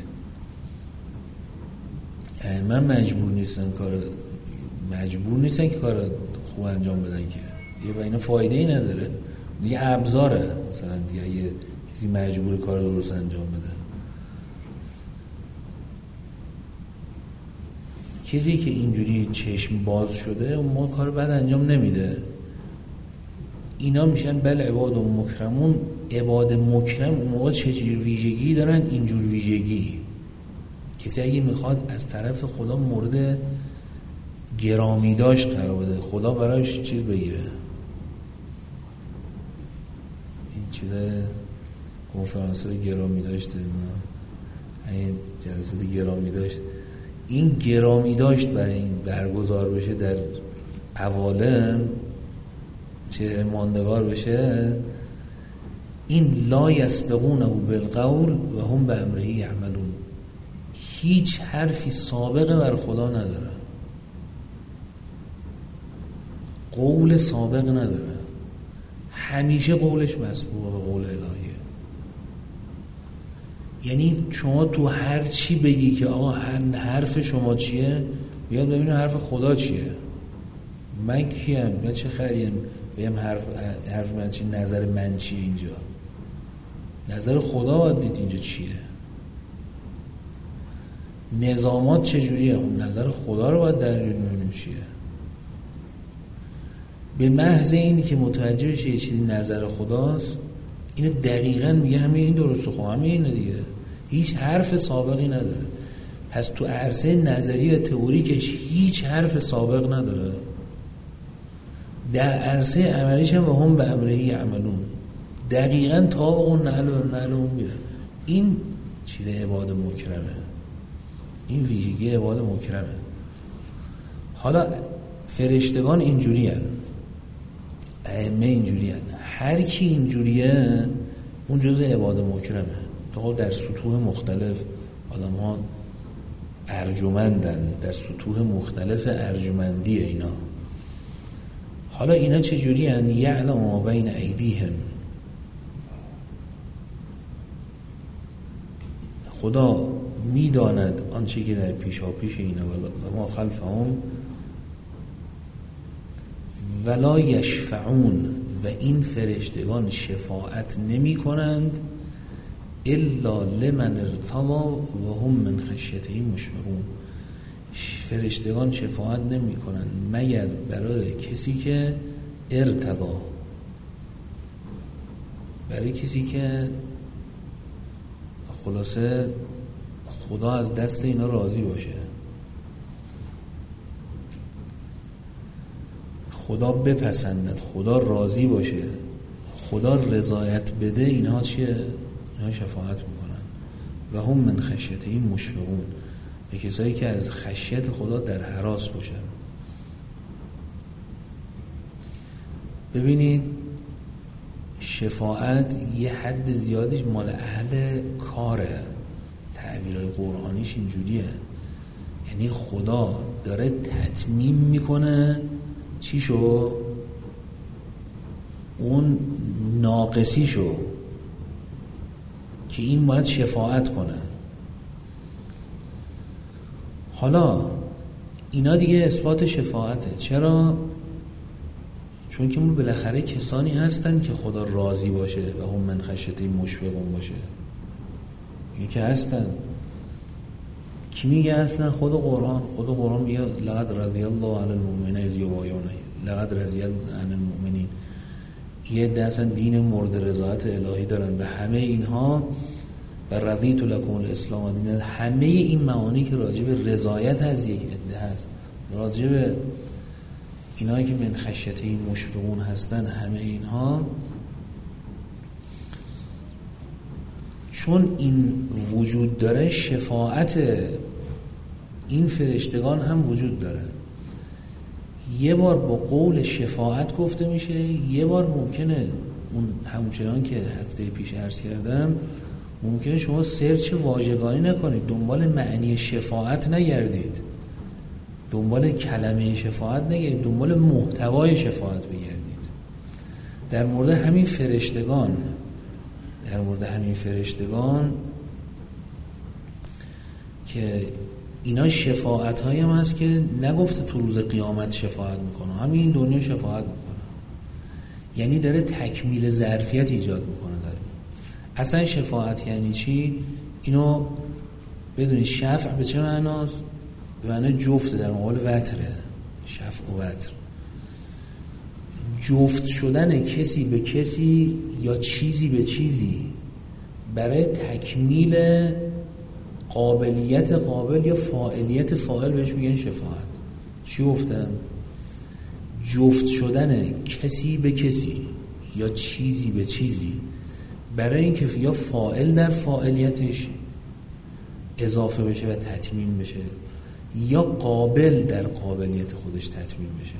ائمه مجبور نیستن کار مجبور نیستن که کار خوب انجام بدن، که دیگه با اینا فایده ای نداره دیگه، ابزاره. مثلا دیگه یه کسی مجبور کار درست انجام بده، کسی که اینجوری چشم باز شده ما کار بد انجام نمیده. اینا میشن بل عباد و مکرمون. عباد مکرم اون موقع چجور ویژگی دارن؟ اینجور ویژگی کسی اگه میخواد از طرف خدا مورد گرامی داشت قرار بده، خدا برایش چیز بگیره، این چیز کنفرانس های گرامی داشته، این جلسات گرامی داشت، این گرامی داشت برای این برگزار بشه در عوالم، چهره ماندگار بشه، این لا یسبقونه بالقول و هم بامره یعملون. هیچ حرفی سابقه بر خدا نداره، قول سابق نداره، همیشه قولش مسبوق به قول الهیه. یعنی شما تو هر چی بگی که آقا حرف شما چیه، بیاد ببینه حرف خدا چیه، من کیم، من چه خریم، بگم حرف حرف من چیه، نظر من چیه، اینجا نظر خدا باید دید اینجا چیه، نظامات چجوریه، اون نظر خدا رو باید در بیاریم ببینیم چیه. به محض اینی که متوجه بشه یه چیزی نظر خداست، اینو دقیقاً میگه همین این درسته، خب همین اینه دیگه، هیچ حرف سابقی نداره. پس تو عرصه نظری و تئوریکش هیچ حرف سابق نداره، در عرصه عملیش هم و هم به امره یعملون، دقیقاً تا اون نعل و نعل اون میره. این چیز عباد مکرمه، این ویژگی عباد مکرمه. حالا فرشتگان اینجوری هن، ائمه اینجوری هن، هر کی اینجوریه اون جزء عباد مکرمه. تا در سطوح مختلف آدم ها ارجمندن، در سطوح مختلف ارجمندیه اینا. حالا اینا چجوری هن؟ یعلم ما بین ایدیهم، خدا میداند آنچه که در پیشا پیش اینا و ما خلفهم ولا یشفعون، و این فرشتگان شفاعت نمی کنند الا لمن ارتضی و هم من خشیته مشفقون. فرشتگان شفاعت نمی کنند مگر برای کسی که ارتضی، برای کسی که خلاصه خدا از دست اینا راضی باشه، خدا بپسندد، خدا راضی باشه، خدا رضایت بده، اینها چیه؟ اینها شفاعت میکنن. و هم من خشیته این مشفقون، به کسایی که از خشیت خدا در هراس باشن. ببینید شفاعت یه حد زیادیش مال اهل کاره، تعبیرهای قرآنیش اینجوریه، یعنی خدا داره تتمیم میکنه چی شو؟ اون ناقصی شو که این باید شفاعت کنه. حالا اینا دیگه اثبات شفاعته. چرا؟ چون که ما بالاخره کسانی هستن که خدا راضی باشه و هم من خشیته مشفقون باشه. این که هستن. کی میگه اصلا؟ خود قرآن. خود قرآن میگه لقد رضی الله عن المؤمنین اذ یبایعونک، لقد رضی عن المؤمنین. یه عده اصلا دین مورد رضایت الهی دارن به همه اینها، و رضیت لکم الاسلام دینا، همه این معانی که راجع به رضایت از یک عده هست، راجع به اینایی که من خشیته مشفقون هستن، همه اینها چون این وجود داره، شفاعت این فرشتگان هم وجود داره. یه بار با قول شفاعت گفته میشه، یه بار ممکنه اون همونچنان که هفته پیش عرض کردم ممکنه شما سرچ واژگانی نکنید، دنبال معنی شفاعت نگردید، دنبال کلمه شفاعت نگردید، دنبال محتوای شفاعت بگردید. در مورد همین فرشتگان در مورد همین فرشتگان که اینا شفاعت هایی هم هست که نگفته تو روز قیامت شفاعت میکنه، همین این دنیا شفاعت میکنه، یعنی داره تکمیل ظرفیت ایجاد میکنه. داره اصلا شفاعت یعنی چی؟ اینو بدونید. شفع به چه معناست؟ به معنی جفت، در مقابل وتره. شفع و وتر، جفت شدن کسی به کسی یا چیزی به چیزی برای تکمیل قابلیت قابل یا فاعلیت فاعل، بهش میگن شفاعت. چی گفتم؟ جفت شدن کسی به کسی یا چیزی به چیزی برای اینکه یا فاعل در فاعلیتش اضافه بشه و تتمیم بشه، یا قابل در قابلیت خودش تتمیم بشه،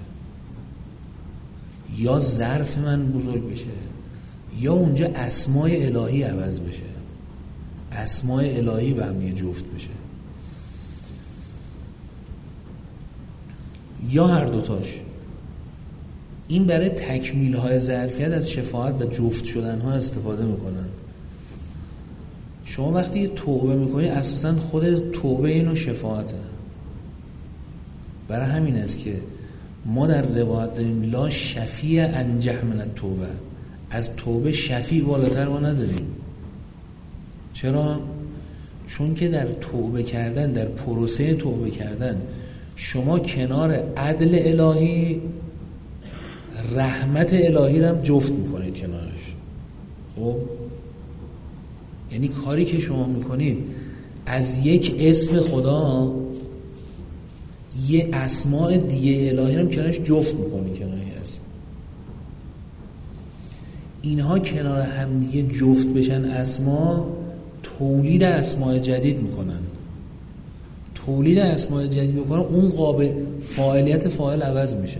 یا ظرف من بزرگ بشه، یا اونجا اسمای الهی عوض بشه، اسمای الهی به هم یه جفت بشه، یا هر دوتاش. این برای تکمیل های ظرفیت از شفاعت و جفت شدن ها استفاده میکنن. شما وقتی توبه میکنی اساساً خود توبه اینو شفاعته. برای همین است که ما در روایت داریم لا شفیع انجح من التوبه، از توبه شفیع بالاتر ما نداریم. چرا؟ چون که در توبه کردن، در پروسه توبه کردن، شما کنار عدل الهی رحمت الهی رو هم جفت میکنید کنارش. خب یعنی کاری که شما میکنید از یک اسم خدا یه اسماء دیگه الهی رو هم کنارش جفت میکنید کنار یه اسم. اینها کنار هم دیگه جفت بشن اسما، تولید اسماء جدید میکنن. تولید اسماء جدید میکنن، اون قابل فاعلیت فاعل عوض میشه.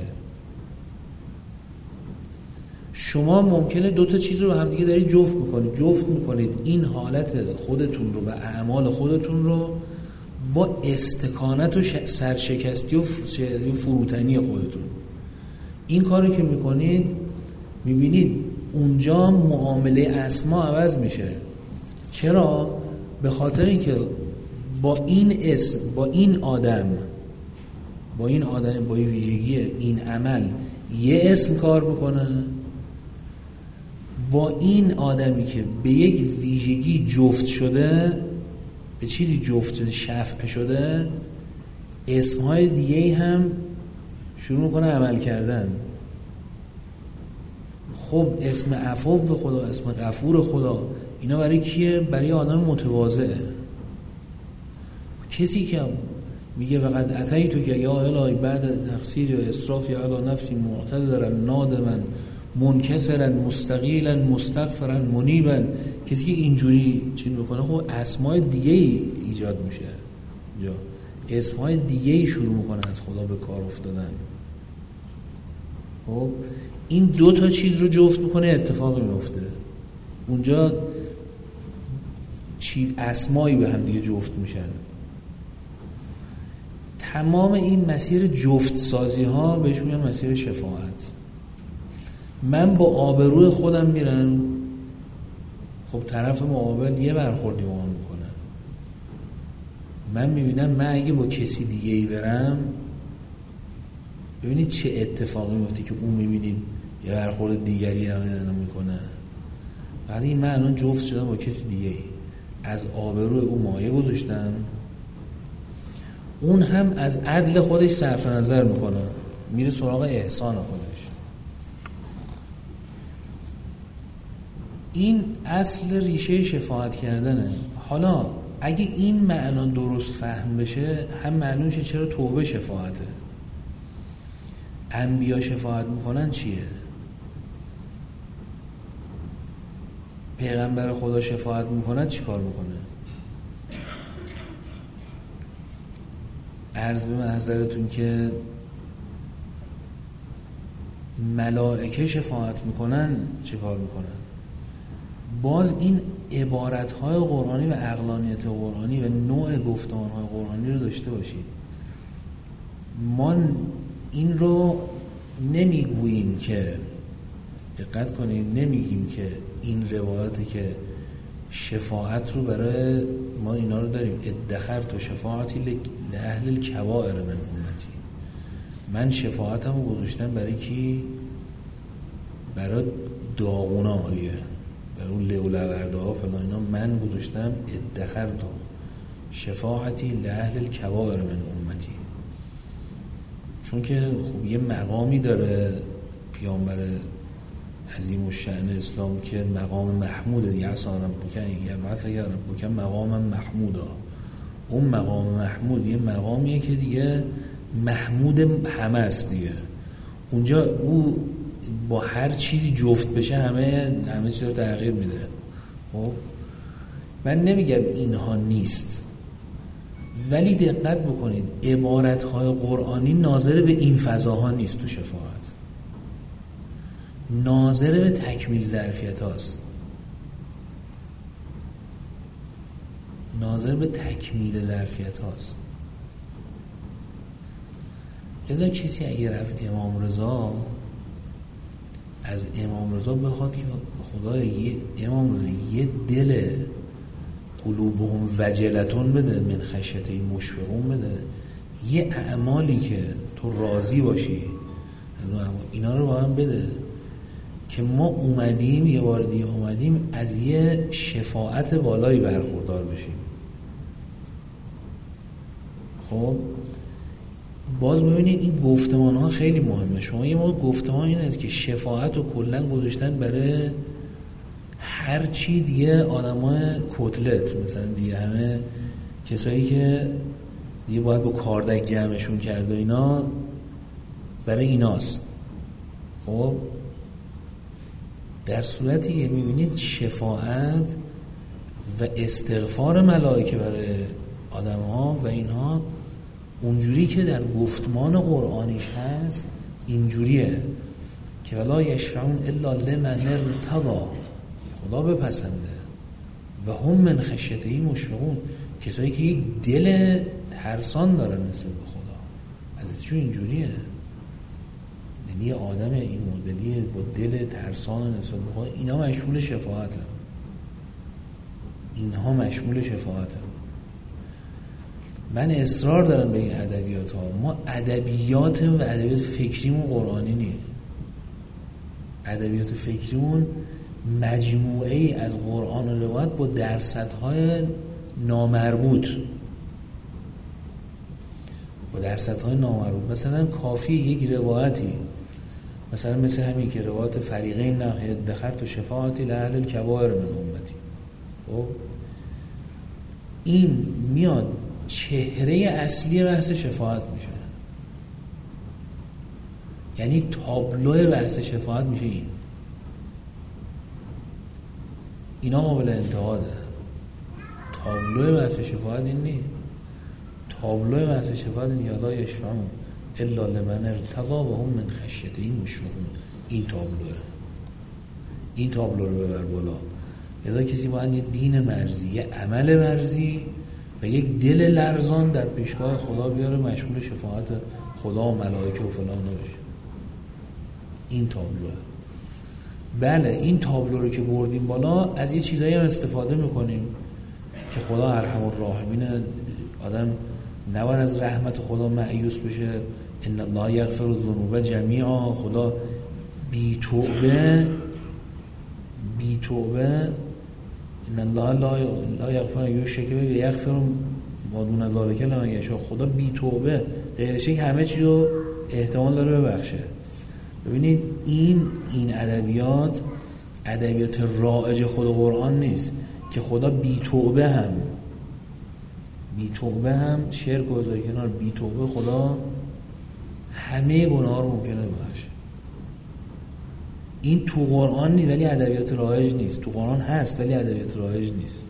شما ممکنه دو تا چیز رو به هم دیگه دارید جفت میکنید جفت میکنید این حالت خودتون رو و اعمال خودتون رو با استکانت و سرشکستی و فروتنی خودتون. این کاری که میکنید میبینید اونجا معامله اسما عوض میشه. چرا؟ به خاطر اینکه با این اسم، با این آدم با این آدم با این ویژگی این عمل یه اسم کار میکنه، با این آدمی که به یک ویژگی جفت شده، به چیزی جفت شده، شفع شده، اسمهای دیگه هم شروع میکنه عمل کردن. خب اسم عفو خدا، اسم غفور خدا، اینا برای کیه؟ برای آدم متواضعه. کسی که میگه وقد اتیتو که یا الهی بعد تقصیر و اسراف یا علی نفسی معتذرا نادما منکسرا مستقیلا مستغفرا منیبا، کسی که اینجوری چین بکنه خب اسمای دیگه ای ایجاد میشه، یا اسمای دیگه ای شروع میکنه از خدا به کار افتادن. خب این دو تا چیز رو جفت میکنه، اتفاقی میفته اونجا، چی اسمایی به هم دیگه جفت میشن. تمام این مسیر جفت سازی ها بهش میگن مسیر شفاعت. من با آبروی خودم میرم، خب طرف مقابل یه برخوردی با من میکنه، من میبینم من اگه با کسی دیگه ای برم، ببینید چه اتفاقی میفته که اون میبینید یه برخورد دیگری هم میکنه. بعد این من الان جفت شدم با کسی دیگه ای، از آبروی اون مایه گذاشتم، اون هم از عدل خودش صرف نظر میکنه، میره سراغ احسان خودش. این اصل ریشه شفاعت کردنه. حالا اگه این معنا درست فهم بشه، هم معلوم شه چرا توبه شفاعته. انبیا شفاعت میکنن چیه؟ پیغمبر خدا شفاعت میکنن چی کار میکنه؟ عرض به محضرتون که ملائکه شفاعت میکنن چه کار میکنن؟ باز این عبارتهای قرآنی و عقلانیت قرآنی و نوع گفتمانهای قرآنی رو داشته باشید. ما این رو نمیگوییم که، دقت کنید، نمیگیم که این روایاتی که شفاعت رو برای ما اینا رو داریم، ادخرت و شفاعتی لأهل الکبائر من امتی، من شفاعتم رو گذاشتم برای کی؟ برای داغونا، آیه برای اون لولورده ها فلان اینا، من گذاشتم ادخرت و شفاعتی لأهل الکبائر من امتی، چون که خب یه مقامی داره پیامبر عظیم الشأن اسلام که مقام محموده، یا سارم بکن یا مثلا یا بکن مقام محموده. اون مقام محمود یه مقامیه که دیگه محمود همه است دیگه. اونجا او با هر چیزی جفت بشه همه همه چیز رو تغییر میده. خب من نمیگم اینها نیست، ولی دقت بکنید عبارت‌های قرآنی ناظر به این فضاها نیست. تو شفاعت ناظر به تکمیل ظرفیت هاست، ناظر به تکمیل ظرفیت هاست. لذا کسی اگر رفت امام رضا، از امام رضا بخواد که خدای یه امام رضا یه دل قلوبهم وجلتون بده، من خشیته مشفقون بده، یه اعمالی که تو راضی باشی اینا رو با هم بده، که ما اومدیم یه بار دیگه اومدیم از یه شفاعت بالایی برخوردار بشیم. خب باز ببینید این گفتمان ها خیلی مهمه. شما یه موقع گفتمان این است که شفاعت رو کلن گذاشتن برای هر چی دیگه، آدمای کتلت مثلا دیگه، همه کسایی که دیگه باید با کاردک جمعشون کرد و اینا، برای ایناست. خب در صورتی که میبینید شفاعت و استغفار ملائکه برای آدم ها و اینها اونجوری که در گفتمان قرآنیش هست اینجوریه که ولا یشفعون الا لمن ارتضی، خدا بپسنده، و هم من خشیته مشفقون، کسایی که یک دل ترسان دارن نسبت به خدا. حضرتشون اینجوریه، یعنی آدم این مدلی با دل ترسان نسبت به خدا، اینا مشمول شفاعت هم. اینها مشمول شفاعت هم. من اصرار دارم به این ادبیات ها. ما ادبیات و ادبیات فکریمون قرآنی نیست. ادبیات فکریمون مجموعه ای از قرآن و روایت با درصدهای نامربوط، با درصدهای نامربوط. مثلا کافی یک روایتی، مثلا مثل همین که روایت فریقین نقل دخرت و شفاعتی لأهل الکبائر من امتی، خب این میاد چهره اصلی بحث شفاعت میشه، یعنی تابلو بحث شفاعت میشه. این اینا قابل انتقاده. تابلو بحث شفاعت این نیست. تابلو بحث شفاعت این یالا یشفعون الا لمن ارتضی و هم من خشیته مشفقون. این تابلوه. این تابلو رو ببر بالا. لذا کسی باید یه دین مرزی، یه عمل مرزی و یک دل لرزان در پیشگاه خدا بیاره، مشغول شفاعت خدا و ملائکه و فلان نباشه. این تابلوه. بله این تابلو رو که بردیم بالا، از یه چیزایی هم استفاده میکنیم که خدا ارحم الراحمین، آدم نباید از رحمت خدا مایوس بشه. ان الله یغفر الذنوب جمیعا، خدا بی توبه بی توبه ان الله لا یغفر ان یشرک به و یغفر ما دون ذلک لمن یشاء. خدا بی توبه غیر شرک همه چی رو احتمال داره ببخشه. ببینید این این ادبیات ادبیات رائج خود قرآن نیست. که خدا بی توبه هم بی توبه هم شرک و بذاری کنار، بی توبه خدا همه گناه رو ممکنه ببخشه. این تو قرآن نیست ولی ادبیات رایج نیست. تو قرآن هست ولی ادبیات رایج نیست.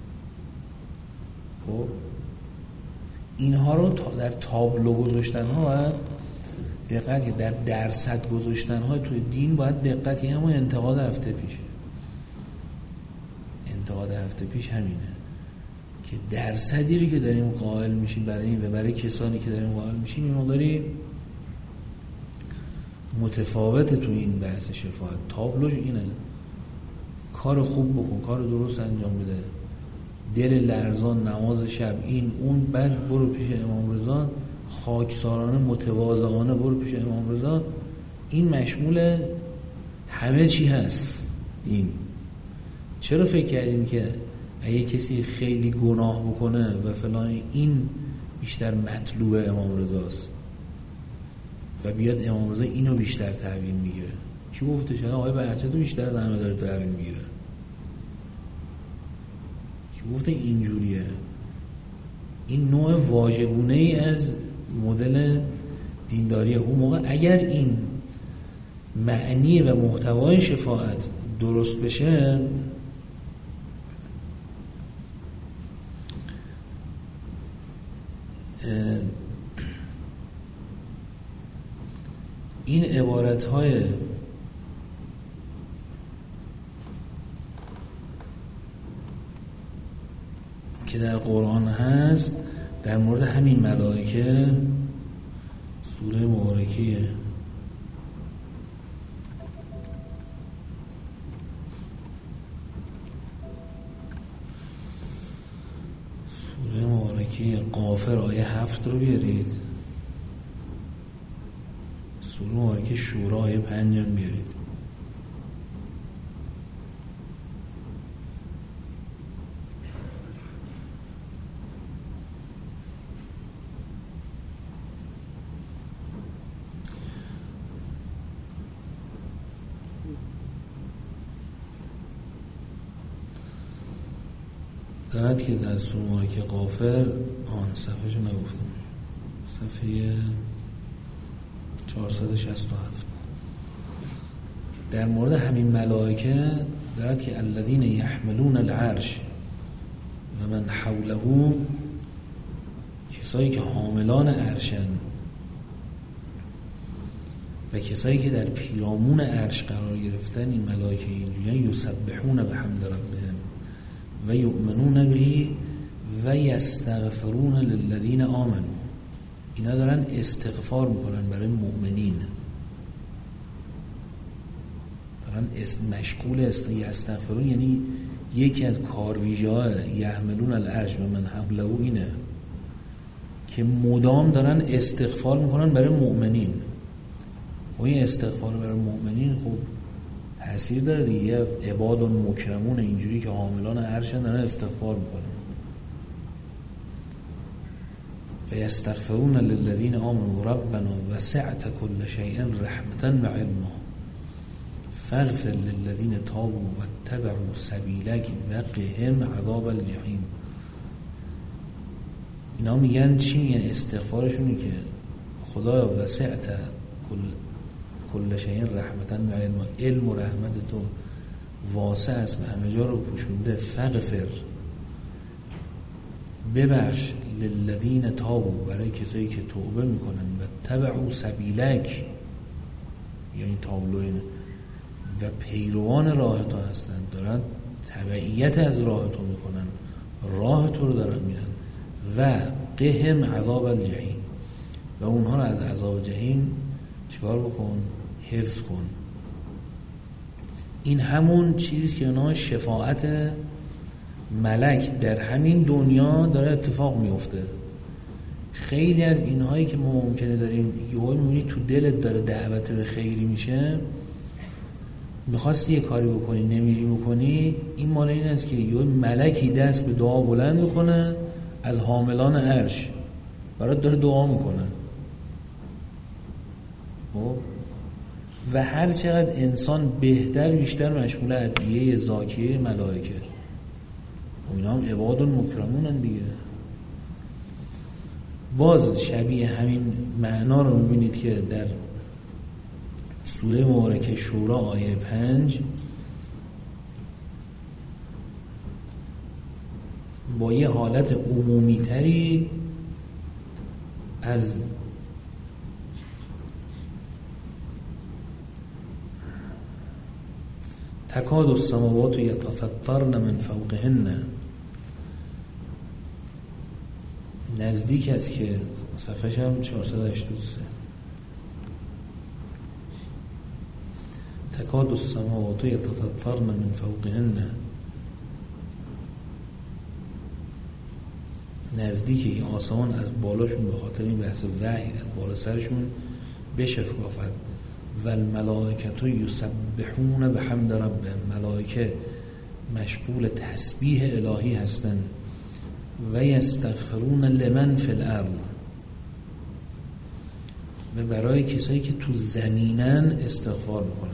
خب اینها رو در تابلو گذاشتن ها باید دقت، در درصد گذاشتن ها توی دین باید دقت. یه همون انتقاد هفته پیشه، انتقاد هفته پیش همینه که درصدی رو که داریم قائل میشیم برای این و برای کسانی که داریم قائل میشیم این مقداری متفاوته تو این بحث شفاعت. تابلوش اینه: کار خوب بکن، کار درست انجام بده، دل لرزان، نماز شب، این اون، بعد برو پیش امام رضا، خاکسارانه متواضعانه برو پیش امام رضا. این مشمول همه چی هست. این چرا فکر کردیم که اگه کسی خیلی گناه بکنه و فلان این بیشتر مطلوب امام رضاست و بیاد امام رضا اینو بیشتر تحویل میگیره؟ کی گفته شده آقای بهجت بیشتر از همه داره تحویل میگیره؟ کی گفته اینجوریه؟ این نوع واژگونه ای از مدل دینداریه. اون موقع اگر این معنی و محتوای شفاعت درست بشه، این عبارت‌های که در قرآن هست در مورد همین ملائکه، سوره مبارکه سوره مبارکه غافر آیه هفت رو بیارید، سوره مبارکه شورا آیه پنج هم بیارید. دارد که در سوره مبارکه غافر آن صفحه شو نگفتم، صفحه چهارصد و شصت و هفت، در مورد همین ملائکه دارد که الذین یحملون العرش و من حوله، کسایی که حاملان عرشن و کسایی که در پیرامون عرش قرار گرفتن، این ملائکه اینجوریان: یسبحون بحمد ربهم و یؤمنون به و یستغفرون للذین آمنوا. اینا دارن استغفار میکنن برای مؤمنین، دارن است مشغول است یستغفرون، یعنی یکی از کارویژه‌های یحملون العرش و من حوله اینه که مدام دارن استغفار میکنن برای مؤمنین. و این استغفار برای مؤمنین خب تأثیر داره دیگه. عباد مکرمون اینجوری که حاملان عرشن دارن استغفار میکنن. و یستغفرون للذین آمنوا ربنا وسعت كل شیء رحمة و علما فاغفر للذین تابوا واتبعوا سبیلک وقهم عذاب الجحیم. اینا میگن چی؟ میگن استغفارشونی که خدایا وسعت کل کل شیء رحمة و علما، علم و رحمت تو واسع است و همه جا رو پوشونده. فاغفر، ببخش، للذین تابوا، برای کسایی که توبه میکنن، و تبعوا سبیلک، یعنی تابلوین و پیروان راه تو هستن، دارن تبعیت از راه تو میکنن، راه تو رو دارن میرن. و قهم عذاب الجحیم، و اونها رو از عذاب جهنم چیکار بکن؟ حفظ کن. این همون چیزی که اونها شفاعت ملک در همین دنیا داره اتفاق میفته. خیلی از اینهایی که ما ممکنه داریم یهو میبینی تو دلت داره دعوت به خیری میشه، میخواستی یه کاری بکنی نمیری بکنی، این مال این است که یهو ملکی دست به دعا بلند میکنه از حاملان عرش برات داره دعا میکنه. و هر چقدر انسان بهتر بیشتر مشمول ادعیه زاکیه ملائکه. و اینا هم عباد مکرمونن دیگه. باز شبیه همین معنا رو میبینید که در سوره مبارکه شورا آیه پنج با یه حالت عمومی تری از تکاد السماوات یتفطرن من فوقهن، نزدیک است که صفحه هم چهارصد و هشتاد و سه، تکاد السماوات یتفطرن من فوقهن، نزدیک این آسمان از بالاشون به خاطر این بحث وحی از بالا سرشون بشکافد. و الملائکه یسبحون بحمد ربهم، ملائکه مشغول تسبیح الهی هستند. و یستغفرون لمن فی الارض، و برای کسایی که تو زمینن استغفار میکنن.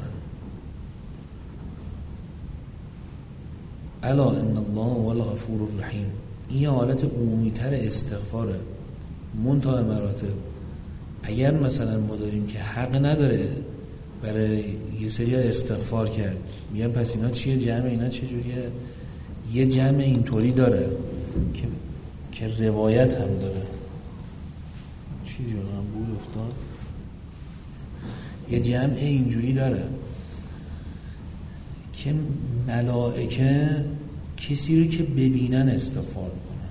الا ان الله هو الغفور الرحیم، این حالت عمومی تر استغفاره. منتهی مراتب اگر مثلا ما داریم که حق نداره برای یه سری استغفار کرد، میگن پس اینا چیه؟ جمع اینا چجوریه؟ یه جمع اینطوری داره که که روایت هم داره. چیزی رو هم بود افتاد. یه جمع اینجوری داره که ملائکه کسی رو که ببینن استغفار میکنن.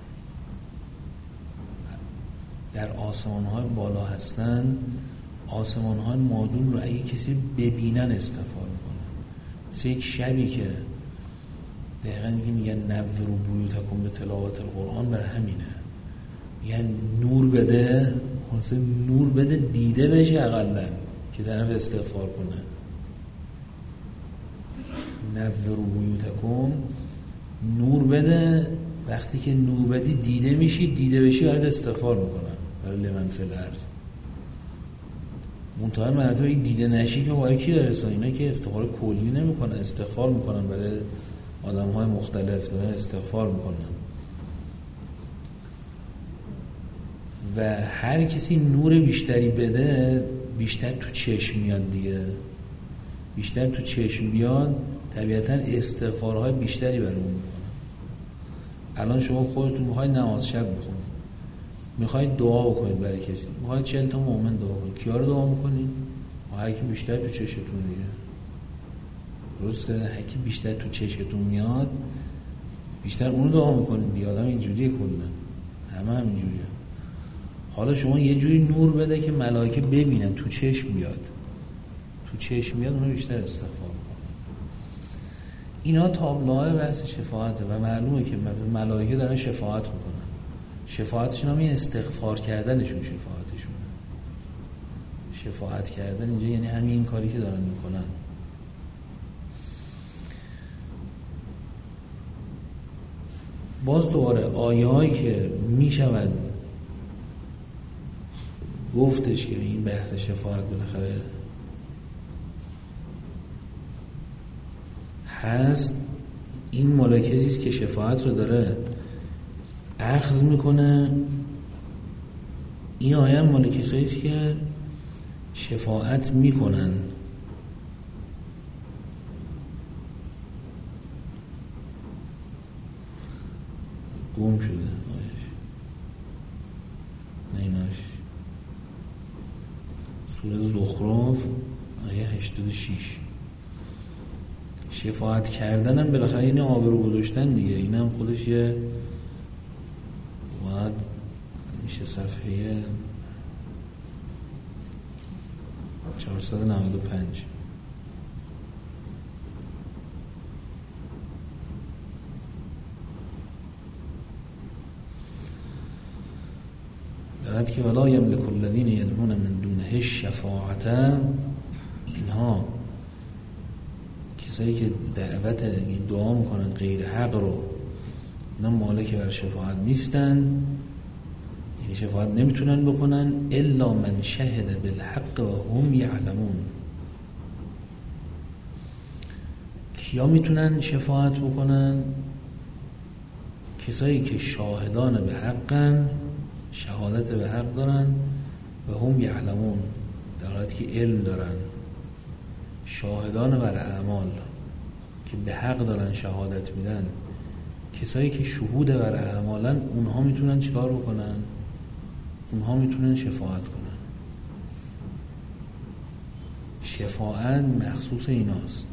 در آسمان‌های بالا هستن، آسمان‌های مادون رو اگه کسی ببینن استغفار میکنن. مثل یک شبی که دقیقا میگن نوروا بیوتکم به تلاوت القرآن، برای همینه میگن نور بده، خلاصه نور بده دیده بشه اقلن که طرف استغفار کنه. نوروا بیوتکم، نور بده، وقتی که نور بدی دیده میشی، دیده بشی برات استغفار میکنن برای لمن فی الارض. منتهی مراتب این دیده نشی که برای کی داره؟ اینا که استغفار کلی نمیکنن، استغفار میکنن برای آدم های مختلف، دارن استغفار میکنن. و هر کسی نور بیشتری بده بیشتر تو چشم میاد دیگه، بیشتر تو چشم بیاد طبیعتا استغفارهای بیشتری برای اون میکنن. الان شما خودتون میخواید نماز شب بخونید، میخواید دعا بکنید برای کسی، میخواید چهل تا مؤمن دعا کنید، کیا رو دعا میکنید؟ هر کی بیشتر تو چشتون دیگه، درسته؟ هر کی بیشتر تو چشتون میاد بیشتر اون رو دعا میکنید دیگه. آدم اینجوریه کلا، همه هم اینجوریه. حالا شما یه جوری نور بده که ملائکه ببینن، تو چشم بیاد، تو چشم بیاد، اونو بیشتر استغفار میکنن. اینا تابلوهای بحث شفاعته و معلومه که ملائکه دارن شفاعت میکنن. شفاعتشون هم این استغفار کردنشون شفاعتشون. شفاعت کردن اینجا یعنی همین این کاری که دارن میکنن. باز دوباره آیه هایی که میشود گفتش که این بحث شفاعت بالاخره هست، این ملائکه‌ای است که شفاعت رو داره اخذ میکنه. این آیه هم ملائکه‌ای است که شفاعت میکنن. گم شده آیش نیناش سوره زخرف آیه هشتاد و شش. شفاعت کردن هم بالاخره یعنی آبرو گذاشتن دیگه. این هم خودش یه باید میشه صفحه چهارصد و نود و پنج. دارد که ولا یملک الذین یدعون من دونه الشفاعت، اینها کسایی که دعوت دعا میکنن غیر حق رو، اینا مالک بر شفاعت نیستن، یعنی شفاعت نمیتونن بکنن الا من شهد بالحق و هم یعلمون. کیا میتونن شفاعت بکنن؟ کسایی که شاهدان به حقن، شهادت به حق دارن و هم یعلمون، در حالتی که علم دارن، شاهدان بر اعمال که به حق دارن شهادت میدن، کسایی که شهود بر اعمالن، اونها میتونن چیکار بکنن؟ اونها میتونن شفاعت کنن. شفاعت مخصوص ایناست.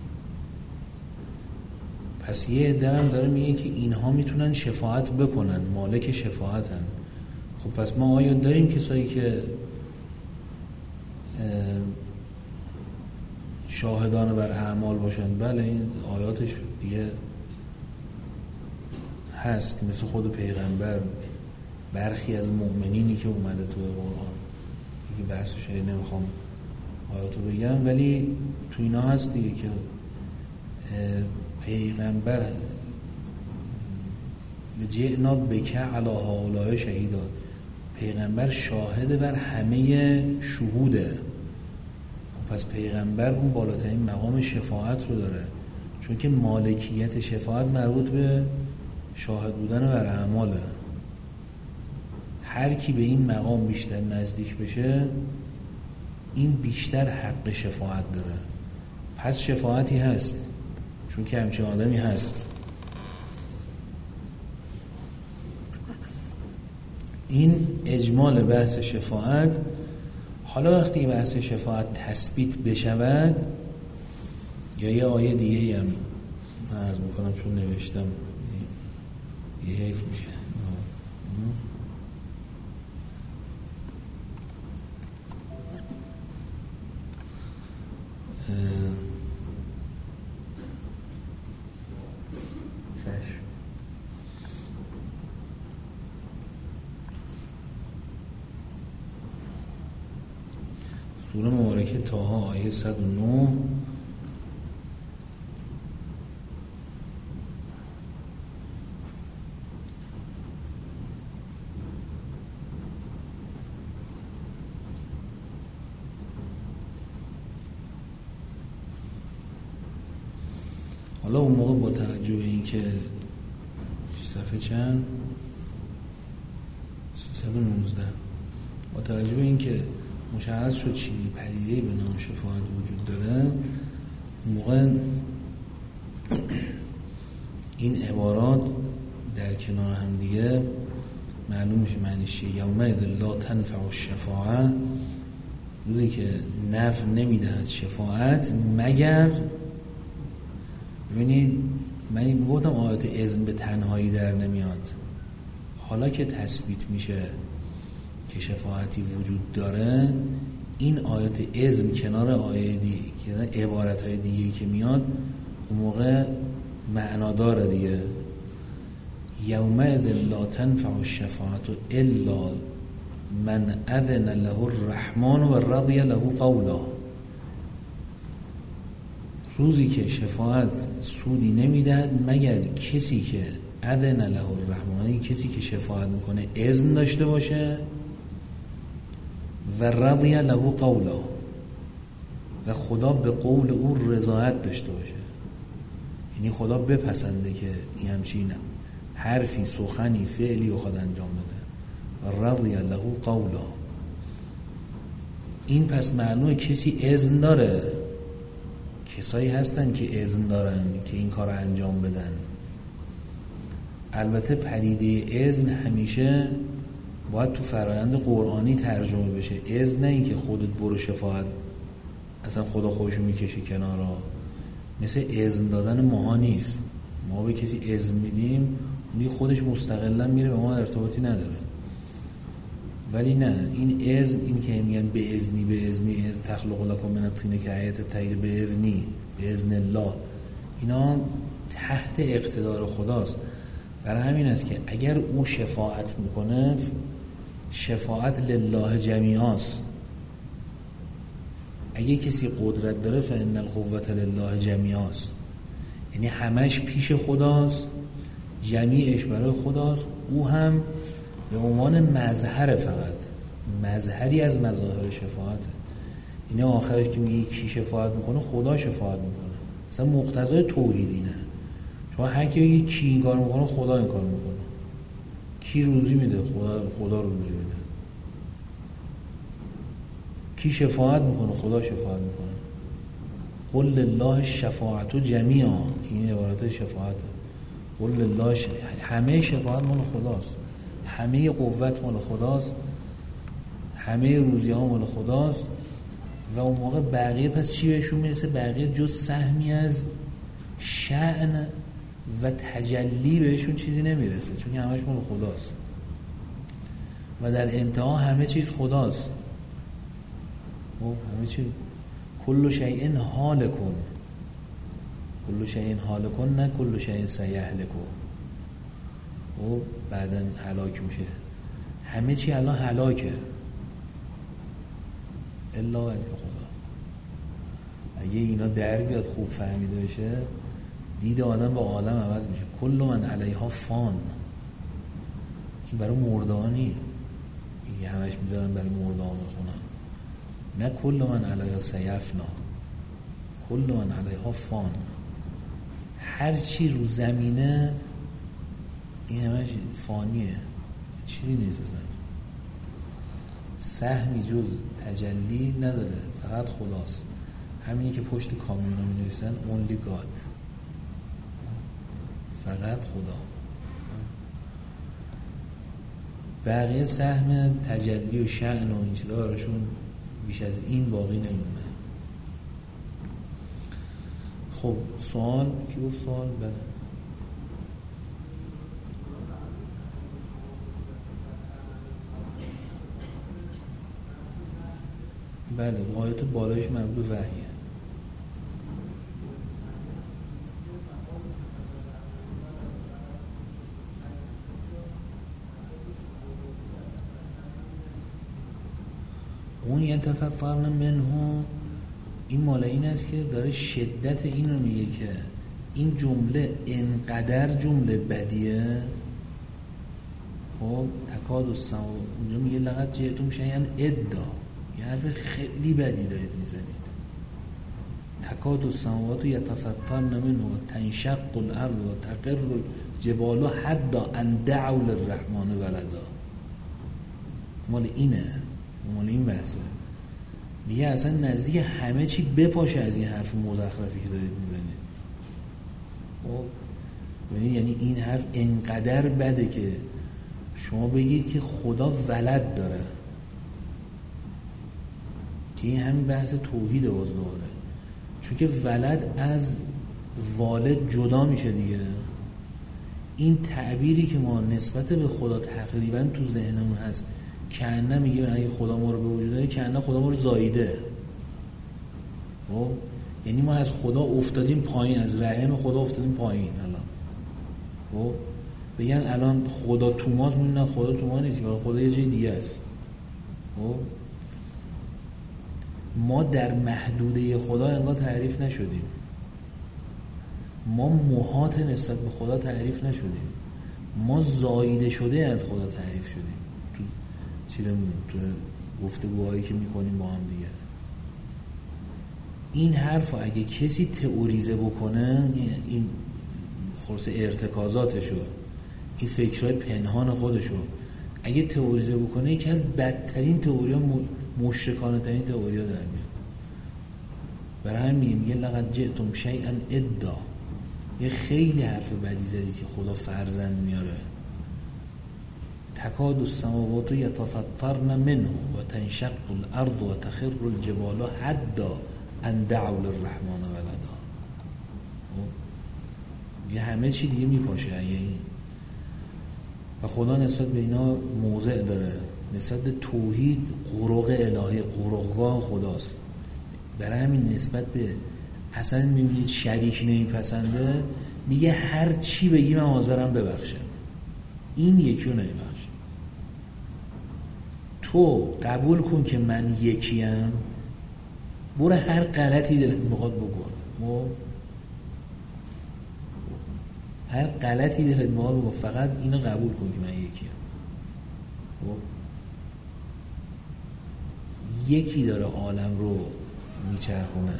پس یه عده هم داره میگه که اینها میتونن شفاعت بکنن، مالک شفاعتن. خب پس ما آیا داریم کسایی که شاهدان بر اعمال باشن؟ بله، این آیاتش دیگه هست، مثل خود پیغمبر، برخی از مؤمنینی که اومده تو قرآن. دیگه بحثش هایی نمیخوام آیاتو بگم، ولی تو اینا هست دیگه که پیغمبر جئنا بک علی هؤلاء شهیدا، پیغمبر شاهد بر همه شهوده. پس پیغمبر اون بالاترین مقام شفاعت رو داره، چون که مالکیت شفاعت مربوط به شاهد بودن بر اعماله. هر کی به این مقام بیشتر نزدیک بشه، این بیشتر حق شفاعت داره. پس شفاعتی هست، چون که همچین آدمی هست. این اجمال بحث شفاعت. حالا وقتی بحث شفاعت تثبیت بشود، یا یه آیه دیگه هم عرض میکنم چون نوشتم یه حیف میشه. سوره مبارکه طه آیه صد و نه. حالا اون موقع با توجه به این که صفحه چند سیصد و نوزده، با توجه به این که مشخص شد چی پدیده‌ای به نام شفاعت وجود داره، اون موقع این عبارات در کنار هم دیگه معلوم میشه معنیش چیه. یومئذ لا تنفع الشفاعه، روزی که نفع نمیدهد شفاعت مگر، ببینید من گفتم آیات اذن به تنهایی در نمیاد. حالا که تثبیت میشه که شفاعتی وجود داره، این آیات اذن کنار آیه دیگه، عبارت های دیگه که میاد، اون موقع معنا داره دیگه. یومئذ لا تنفع الشفاعت الا من اذن له الرحمن و رضی له قولا. روزی که شفاعت سودی نمیدهد مگر کسی که اذن له الرحمن، یعنی کسی که شفاعت میکنه اذن داشته باشه، و رضی له قولا، و خدا به قول او رضایت داشته باشه، یعنی خدا بپسنده که این همچین حرفی، سخنی، فعلی بخواد انجام بده. و رضی له قولا، این پس معلومه کسی اذن داره. کسایی هستن که اذن دارن که این کار رو انجام بدن. البته پدیده اذن همیشه باید تو فرایند قرآنی ترجمه بشه. اذن نه این که خودت برو شفاعت، اصلا خدا خودشو میکشه کنارا. مثل اذن دادن ماها نیست. ما به کسی اذن میدیم، اونی خودش مستقلا میره، به ما ارتباطی نداره. ولی نه، این اذن، این که میگن به اذنی به اذنی از تخلق لکم من الطین که آیت تغییر به اذنی به اذن الله، اینا تحت اقتدار خداست. برای همین است که اگر او شفاعت میکنه، شفاعت لله جمیعاست. اگه کسی قدرت داره فإن القوة لله جمیعاست، یعنی همش پیش خداست، جمیعش برای خداست. او هم به عنوان مظهر، فقط مظهری از مظاهر شفاعته. یعنی آخرش که میگه کی شفاعت میکنه، خدا شفاعت میکنه. مثلا مقتضای توحید اینه. شما هر کی بگی کی این کار میکنه، خدا این کار میکنه. کی روزی میده؟ خدا خدا روزی میده. کی شفاعت میکنه؟ خدا شفاعت میکنه. قل لله شفاعت جمیعا، این عبارت شفاعت. قل لله ش... همه شفاعت مال خداست، همه قوت مال خداست، همه روزی ها مال خداست. و اون موقع بقیه پس چی بهشون میرسه؟ بقیه جز سهمی از شأن و تجلی بهشون چیزی نمیرسه، چون همش مال خداست و در انتها همه چیز خداست. و همه چیز کل شیء هالک، کل شیء هالک نه کل شیء سیهلک و بعداً هلاک میشه. همه چی الان هلاکه الا وجه خدا. اگه اینا در بیاد خوب فهمیده بشه، دید آدم با عالم عوض میشه. کل من علیها فان، این برای مردانی، این همش میذارن برای مردان میخونن. نه کل من علیها سیفنا، کل من علیها فان. هر چی رو زمینه این همش فانیه، چیزی نیست اصلا. سهمی جز تجلی نداره، فقط خداست. همینی که پشت کامیون ها می نویسن only God، فقط خدا. بقیه سهم تجلی و شأن و این چیزا براشون بیش از این باقی نمیمونه. خب سوال کی گفت؟ سوال بله بله آیات بالایش مربوط به وحیه. اون یتفطرن منه، این مال این است که داره شدت این رو میگه که این جمله انقدر جمله بدیه. خب تکاد السماوات، اونجا میگه لقد جئتم شیئا ادا، یه حرف خیلی بدی دارید میزنید. تکاد السماوات یتفطرن منه و تنشق الارض و تقر الجبال حتی ان دعوا للرحمن ولدا. مال اینه، مال این بحثه. میگه اصلا نزدیک همه چی بپاشه از این حرف مزخرفی که دارید میزنید. خب یعنی این حرف انقدر بده که شما بگید که خدا ولد داره، که این همین بحث توحید باز داره. چون که ولد از والد جدا میشه دیگه. این تعبیری که ما نسبت به خدا تقریبا تو ذهنمون هست که انه میگه اگه خدا ما رو به وجود داره، که انه خدا ما رو زاییده. خب یعنی ما از خدا افتادیم پایین، از رحم خدا افتادیم پایین. الان خب بگن الان خدا تو ماست، میگن خدا تو ما نیست، خدا یه جای دیگه است. خب ما در محدوده خدا انگار تعریف نشدیم، ما محاط نسبت به خدا تعریف نشدیم، ما زاییده شده از خدا تعریف شدیم تو چیزمون، تو گفتگوهایی که میکنیم با هم دیگه. این حرف اگه کسی تئوریزه بکنه، این خلاص ارتکازاتشو، این فکرهای پنهان خودشو اگه تئوریزه بکنه، یکی از بدترین تئوری‌ها، مشرکانه ترین تئوری‌ها در میاد. برای همین میگه لقد جئتم شیئا ادا، یه خیلی حرف بدی زدید که خدا فرزند میاره. تکاد السماوات یتفطرن منه و تنشق الارض و تخر الجبال حتی ان دعوا للرحمن ولدا. یه همه چی دیگه میپاشه. یعنی و خدا نسبت به اینا موضع داره، نسبت به توحید قرق الهی، قرقگاه خداست. برای همین نسبت به اصلا میبینید شریک نمیپسنده، میگه هر چی بگی من حاضرم ببخشم، این یکی رو نمیبخشم. تو قبول کن که من یکیم، برو هر غلطی دلت میخواد بکن، هر غلطی دلت میخواد بکن، فقط اینو قبول کن که من یکیم. یکی داره عالم رو میچرخونه.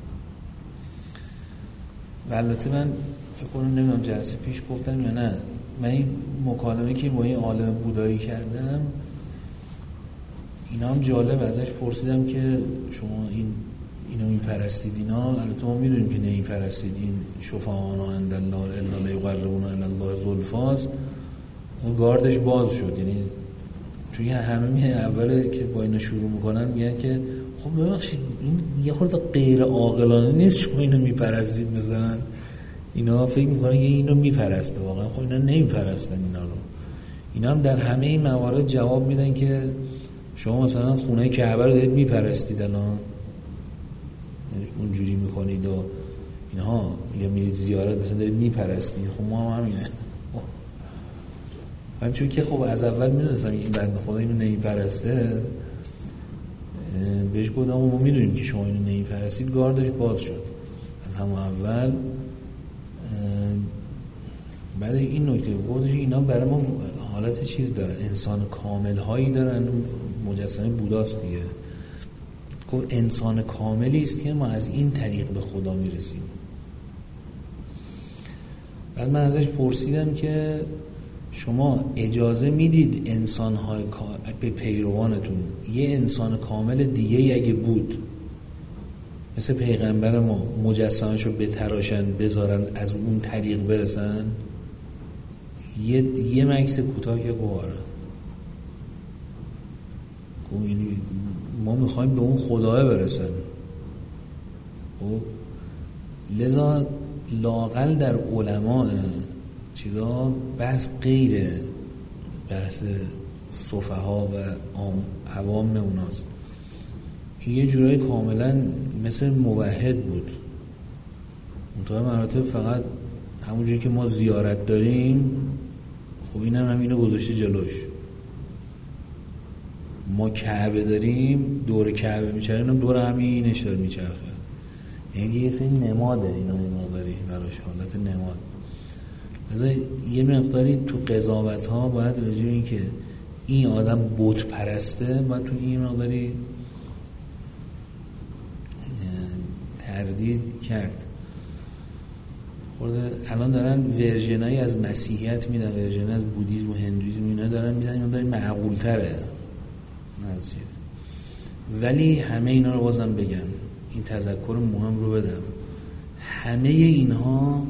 و البته من فکر کنم نمیدونم جلسه پیش گفتم یا نه، من این مکالمه که با این عالم بودایی کردم اینا هم جالب، ازش پرسیدم که شما این اینو میپرستید، اینا البته ما میدونیم که نمیپرستید، این شفعانا عند الله الا لیقربونا الی الله زلفاز، گاردش باز شد. یعنی چون همه میه اوله که با اینا شروع میکنن میگن که خب ببخشید این یه خورده غیر عاقلانه نیست شما اینو میپرستید، مثلا اینا فکر میکنن که اینو میپرسته، واقعا خب اینا نمیپرستن اینا رو. اینا هم در همه این موارد جواب میدن که شما مثلا خونه کعبه رو دارید میپرستید الان اونجوری میکنید و اینها، یا میرید زیارت مثلا دارید میپرستید، خب ما هم همینه. من چون که خب از اول میدونستم این بنده خدا اینو نمیپرسته، بهش گفتم ما میدونیم که شما اینو نمیپرستید، گاردش باز شد از همون اول. بعد این نکته گفتش اینا برای ما حالت چیز دارن، انسان کامل هایی دارن، مجسمه بوداست دیگه. گفت انسان کاملی است که ما از این طریق به خدا میرسیم. بعد من ازش پرسیدم که شما اجازه میدید انسان‌های به پیروانتون یه انسان کامل دیگه اگه بود مثل پیغمبر ما مجسمه‌شو بتراشن بذارن از اون طریق برسن؟ یه یه مکس کوتاه که گواره ما میخوایم به اون خداه برسن. لذا لاقل در علماء چیزا بحث غیره، بحث صفحا و عوام اوناست. یه جورایی کاملا مثل موحد بود، منطقه مراتب فقط همونجوری که ما زیارت داریم خب این هم همینو گذاشته جلوش. ما کعبه داریم، دور کعبه میچرخه، هم دور همینش داره میچرخه. یعنی یه سری نماده اینا، اینا داری براش حالت نماد. مثلا یه مقداری تو قضاوت ها باید راجع به این که این آدم بت پرسته باید تو این مقداری تردید کرد. خورده الان دارن ورژنایی از مسیحیت میدن، ورژن از بودیسم و هندویسم اینا دارن میدن، اینا داری معقول تره از چیز. ولی همه اینا رو بازم بگم، این تذکر مهم رو بدم، همه اینها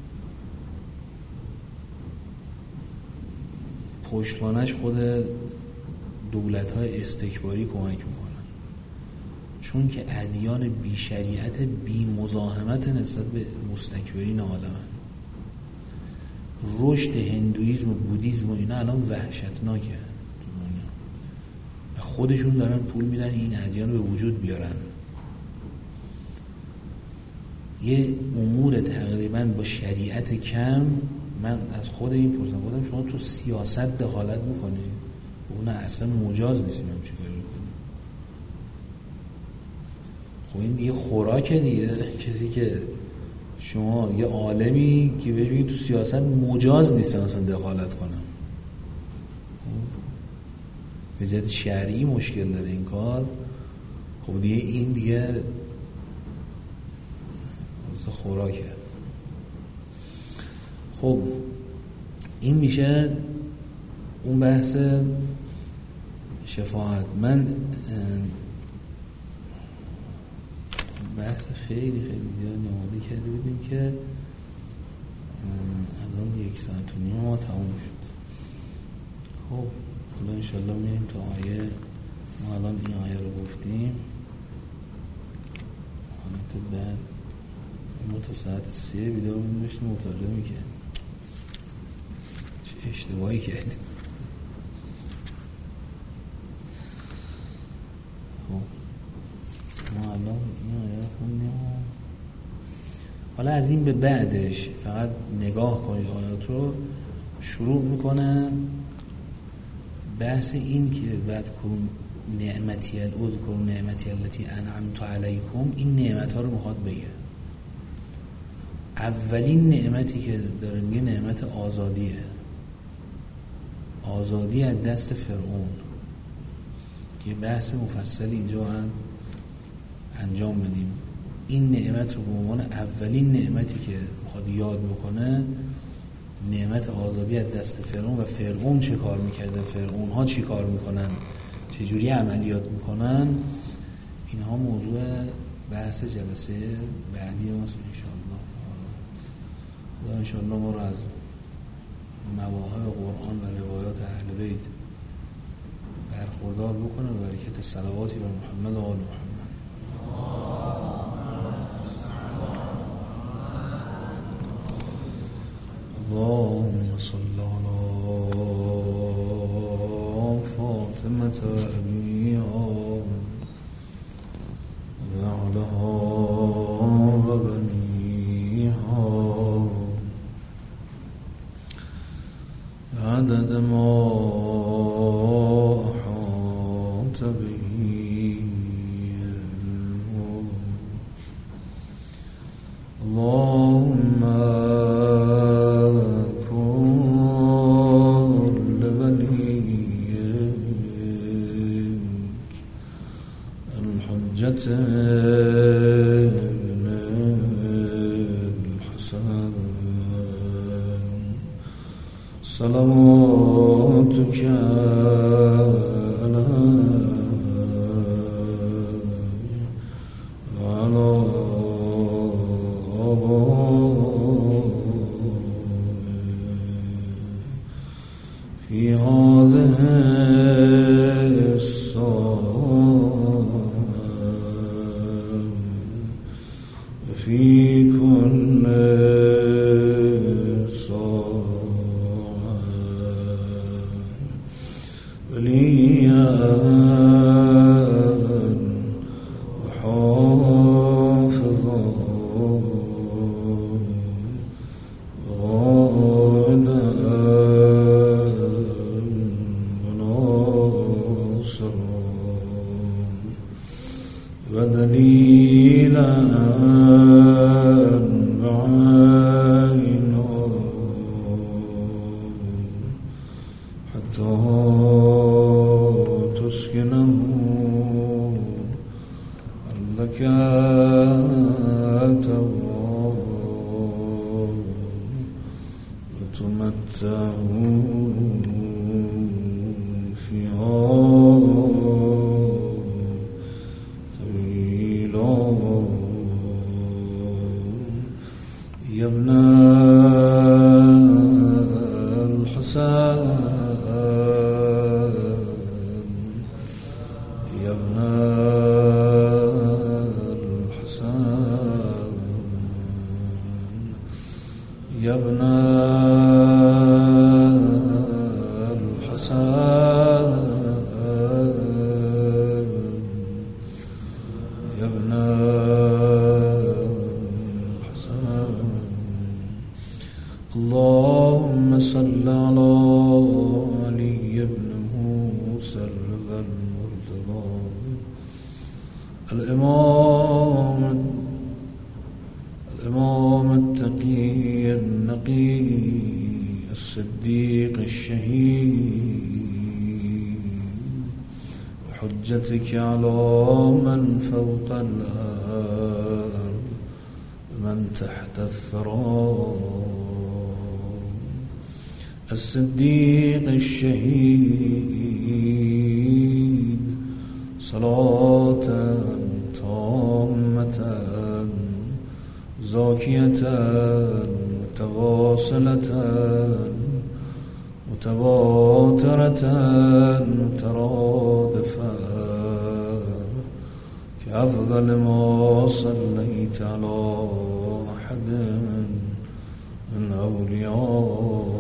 پشتوانش خود دولت‌های استکباری کمک میکنن، چون که ادیان بی شریعت بی مزاحمت نسبت به مستکبرین عالمن. رشد هندویسم و بودیسم و اینا الان وحشتناکه تو دنیا و خودشون دارن پول میدن این ادیان رو به وجود بیارن. یه امور تقریبا با شریعت کم، من از خود این پرسم بودم شما تو سیاست دخالت میکنی؟ اون اصلا مجاز نیستیم هم چیکار کنیم. خب این دیگه خوراکه دیگه، کسی که شما یه عالمی که بهش تو سیاست مجاز نیست اصلا دخالت کنم، به جهت شرعی مشکل داره این کار. خب دیگه این دیگه خوراکه. خب این میشه اون بحث شفاعت. من بحث خیلی خیلی زیاد نماده کرده بودیم که الان یک ساعت و نیم ما تموم شد. خب حالا انشالله میریم تا آیه، ما الان این آیه رو گفتیم، حالا تو بعد ما تا ساعت سه بیدار بودیم داشتیم مطالعه میکردیم. چه اشتباهی کردیم. خب ما الان این آیه رو خوندیم. حالا از این به بعدش فقط نگاه کنید آیات رو، شروع میکنن بحث این که وذکروا نعمتی اذکروا نعمتی التي انعمت علیکم. این نعمت ها رو میخواد بگه. اولین نعمتی که داره میگه نعمت آزادیه، آزادی از دست فرعون، که بحث مفصلی اینجا هم انجام بدیم. این نعمت رو به عنوان اولین نعمتی که میخواد یاد بکنه نعمت آزادی از دست فرعون و فرعون چه کار میکرده، فرعون ها چی کار میکنن، چجوری عملیات میکنن، اینها موضوع بحث جلسه بعدی ماست انشاءالله. خدا انشاءالله ما رو از مواهب قرآن و روایات اهل بیت برخوردار بکنه و برکت صلواتی بر محمد و آل محمد. اللهم صل على فاطمة أبيها وعلى وبنيها عدد ما أحاط به علمه. اللهم كن لوليك الحجة ابن الحسن صلواتك في هذه الصلاة وفي كل صلاة وليا وحافظا ودليلا بعينه حتى تسكنه لك تواب وتمتعه فيها يا ابن الحسين يا ابن الحسين يا ابن الحسين يا ابن اللهم صل على علي بن موسى الرضا المرتضى الإمام الإمام التقي النقي الصديق الشهيد وحجتك على من فوق الأرض ومن تحت الثرى الصديق الشهيد صلاة تامة زاكية متواصلة متواترة مترادفة كأفضل ما صليت على أحد من أولياء.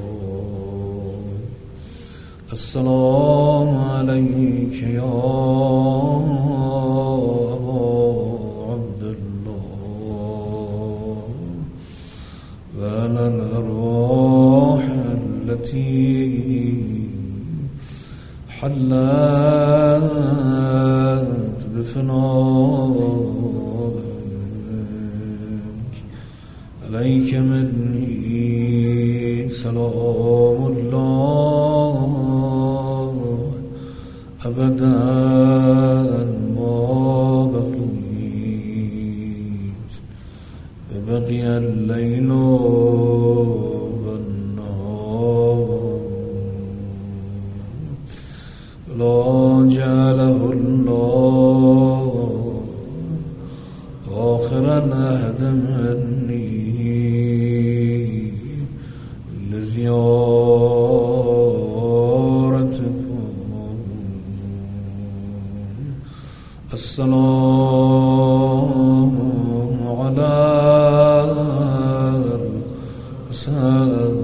السلام عليك يا أبا عبد الله وعلى الأرواح التي حلت بفنائك عليك مني سلام الله أبدا ما بقيت وبقي الليل والنهار مني لزيارتكم. السلام على الحسين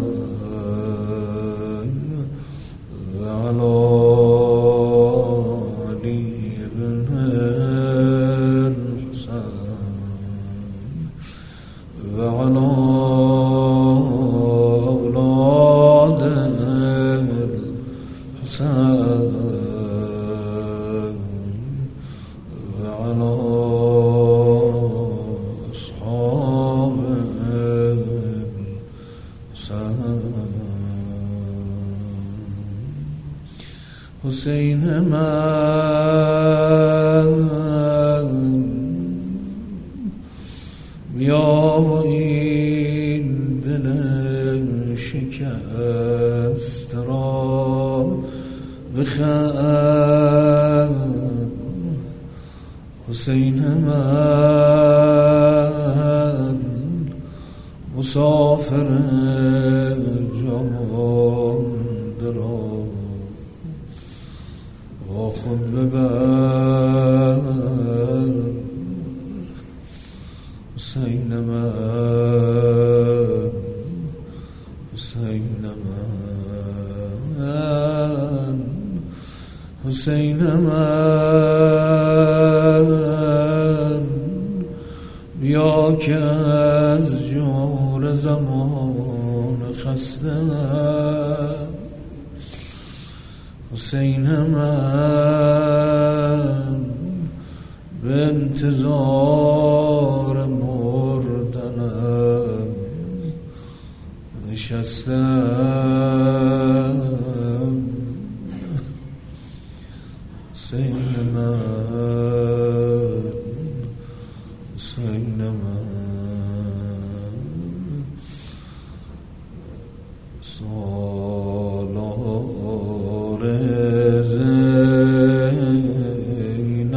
وعلى علي بن الحسين وعلى أولاد الحسين وعلى أصحاب الحسين. حسین من بیا و این دل شکست را بخند. حسین من مسافر جوان را با خود ببر. حسین من حسین من حسین من بیا که از جور زمان خستم. حسین من به انتظار مردنم نشستم. حسین من حسین من سالار زینب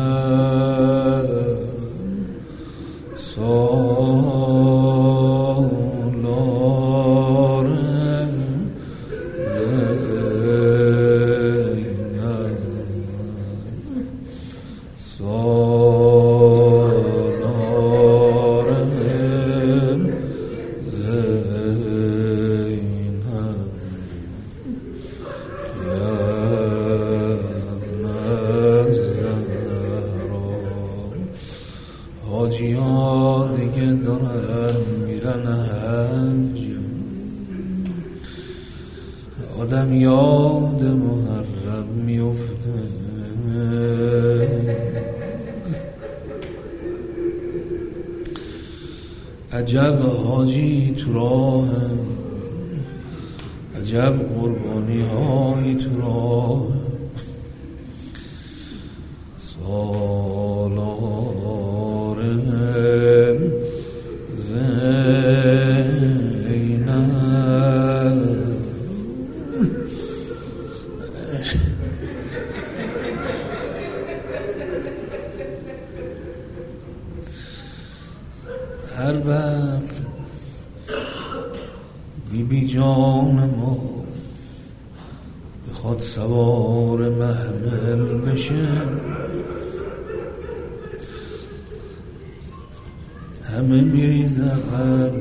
سالار زینب سالار حاجیان دیگه دارن میرن حج. آدم یاد محرم میفته. عجب حاجی تو راه، عجب قربانی های تو راه. سالار زینب هر وقت بی بی جان ما بخواد سوار محمل بشه، همه میریزن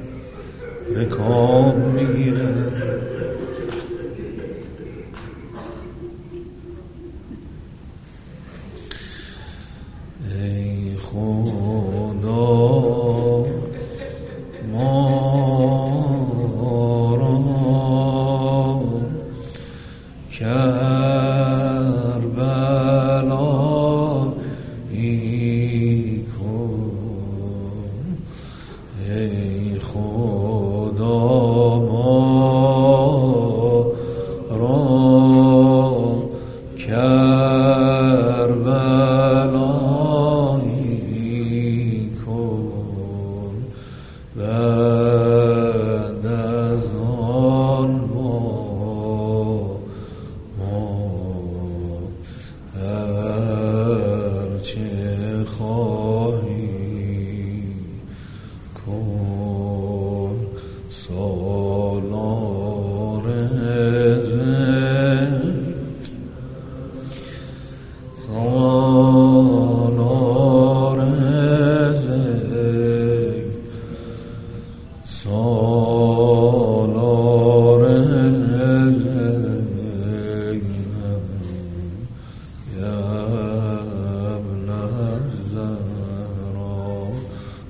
رکاب میگیرن. ای خدا ما را کربلایی کن. ای خدا ما را کربلایی کن. بعد از آن ما ما هرچه خواهی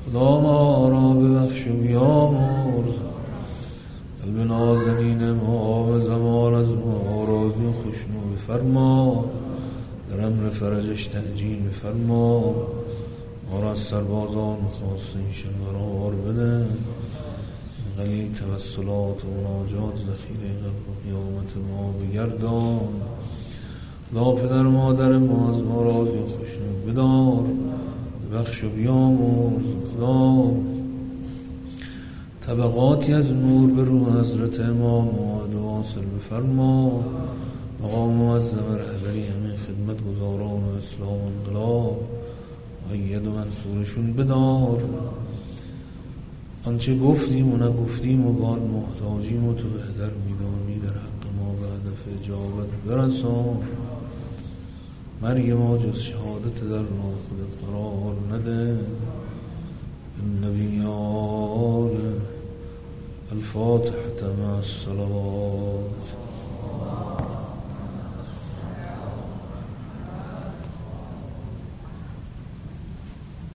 خدا ما را ببخش و بیامرز، قلب نازنین ما به زمان از ما راضی و خوشنو بفرما، در امر فرجش تعجیل بفرما، ما را از سربازان خاصینشان قرار بده، این قلیل توسلات و مناجات ذخیره قلب و قیامت ما بگردان. خدا پدر مادر ما از ما راضی و خوشنود بدار، ببخش و بیامرز. خدا طبقاتی از نور به روح حضرت امام موعد واصل بفرما، مقام معظم رهبری همه خدمت گزاران و اسلام و انقلاب مؤید و منصورشون بدار. آنچه گفتیم و نگفتیم و بان محتاجیم و تو بهتر میدانی، در حق ما به هدف اجابت برسان. مرگ ما جز شهادت در راه خودت قرار نده. النبیان الفاتحة مع الصلوات.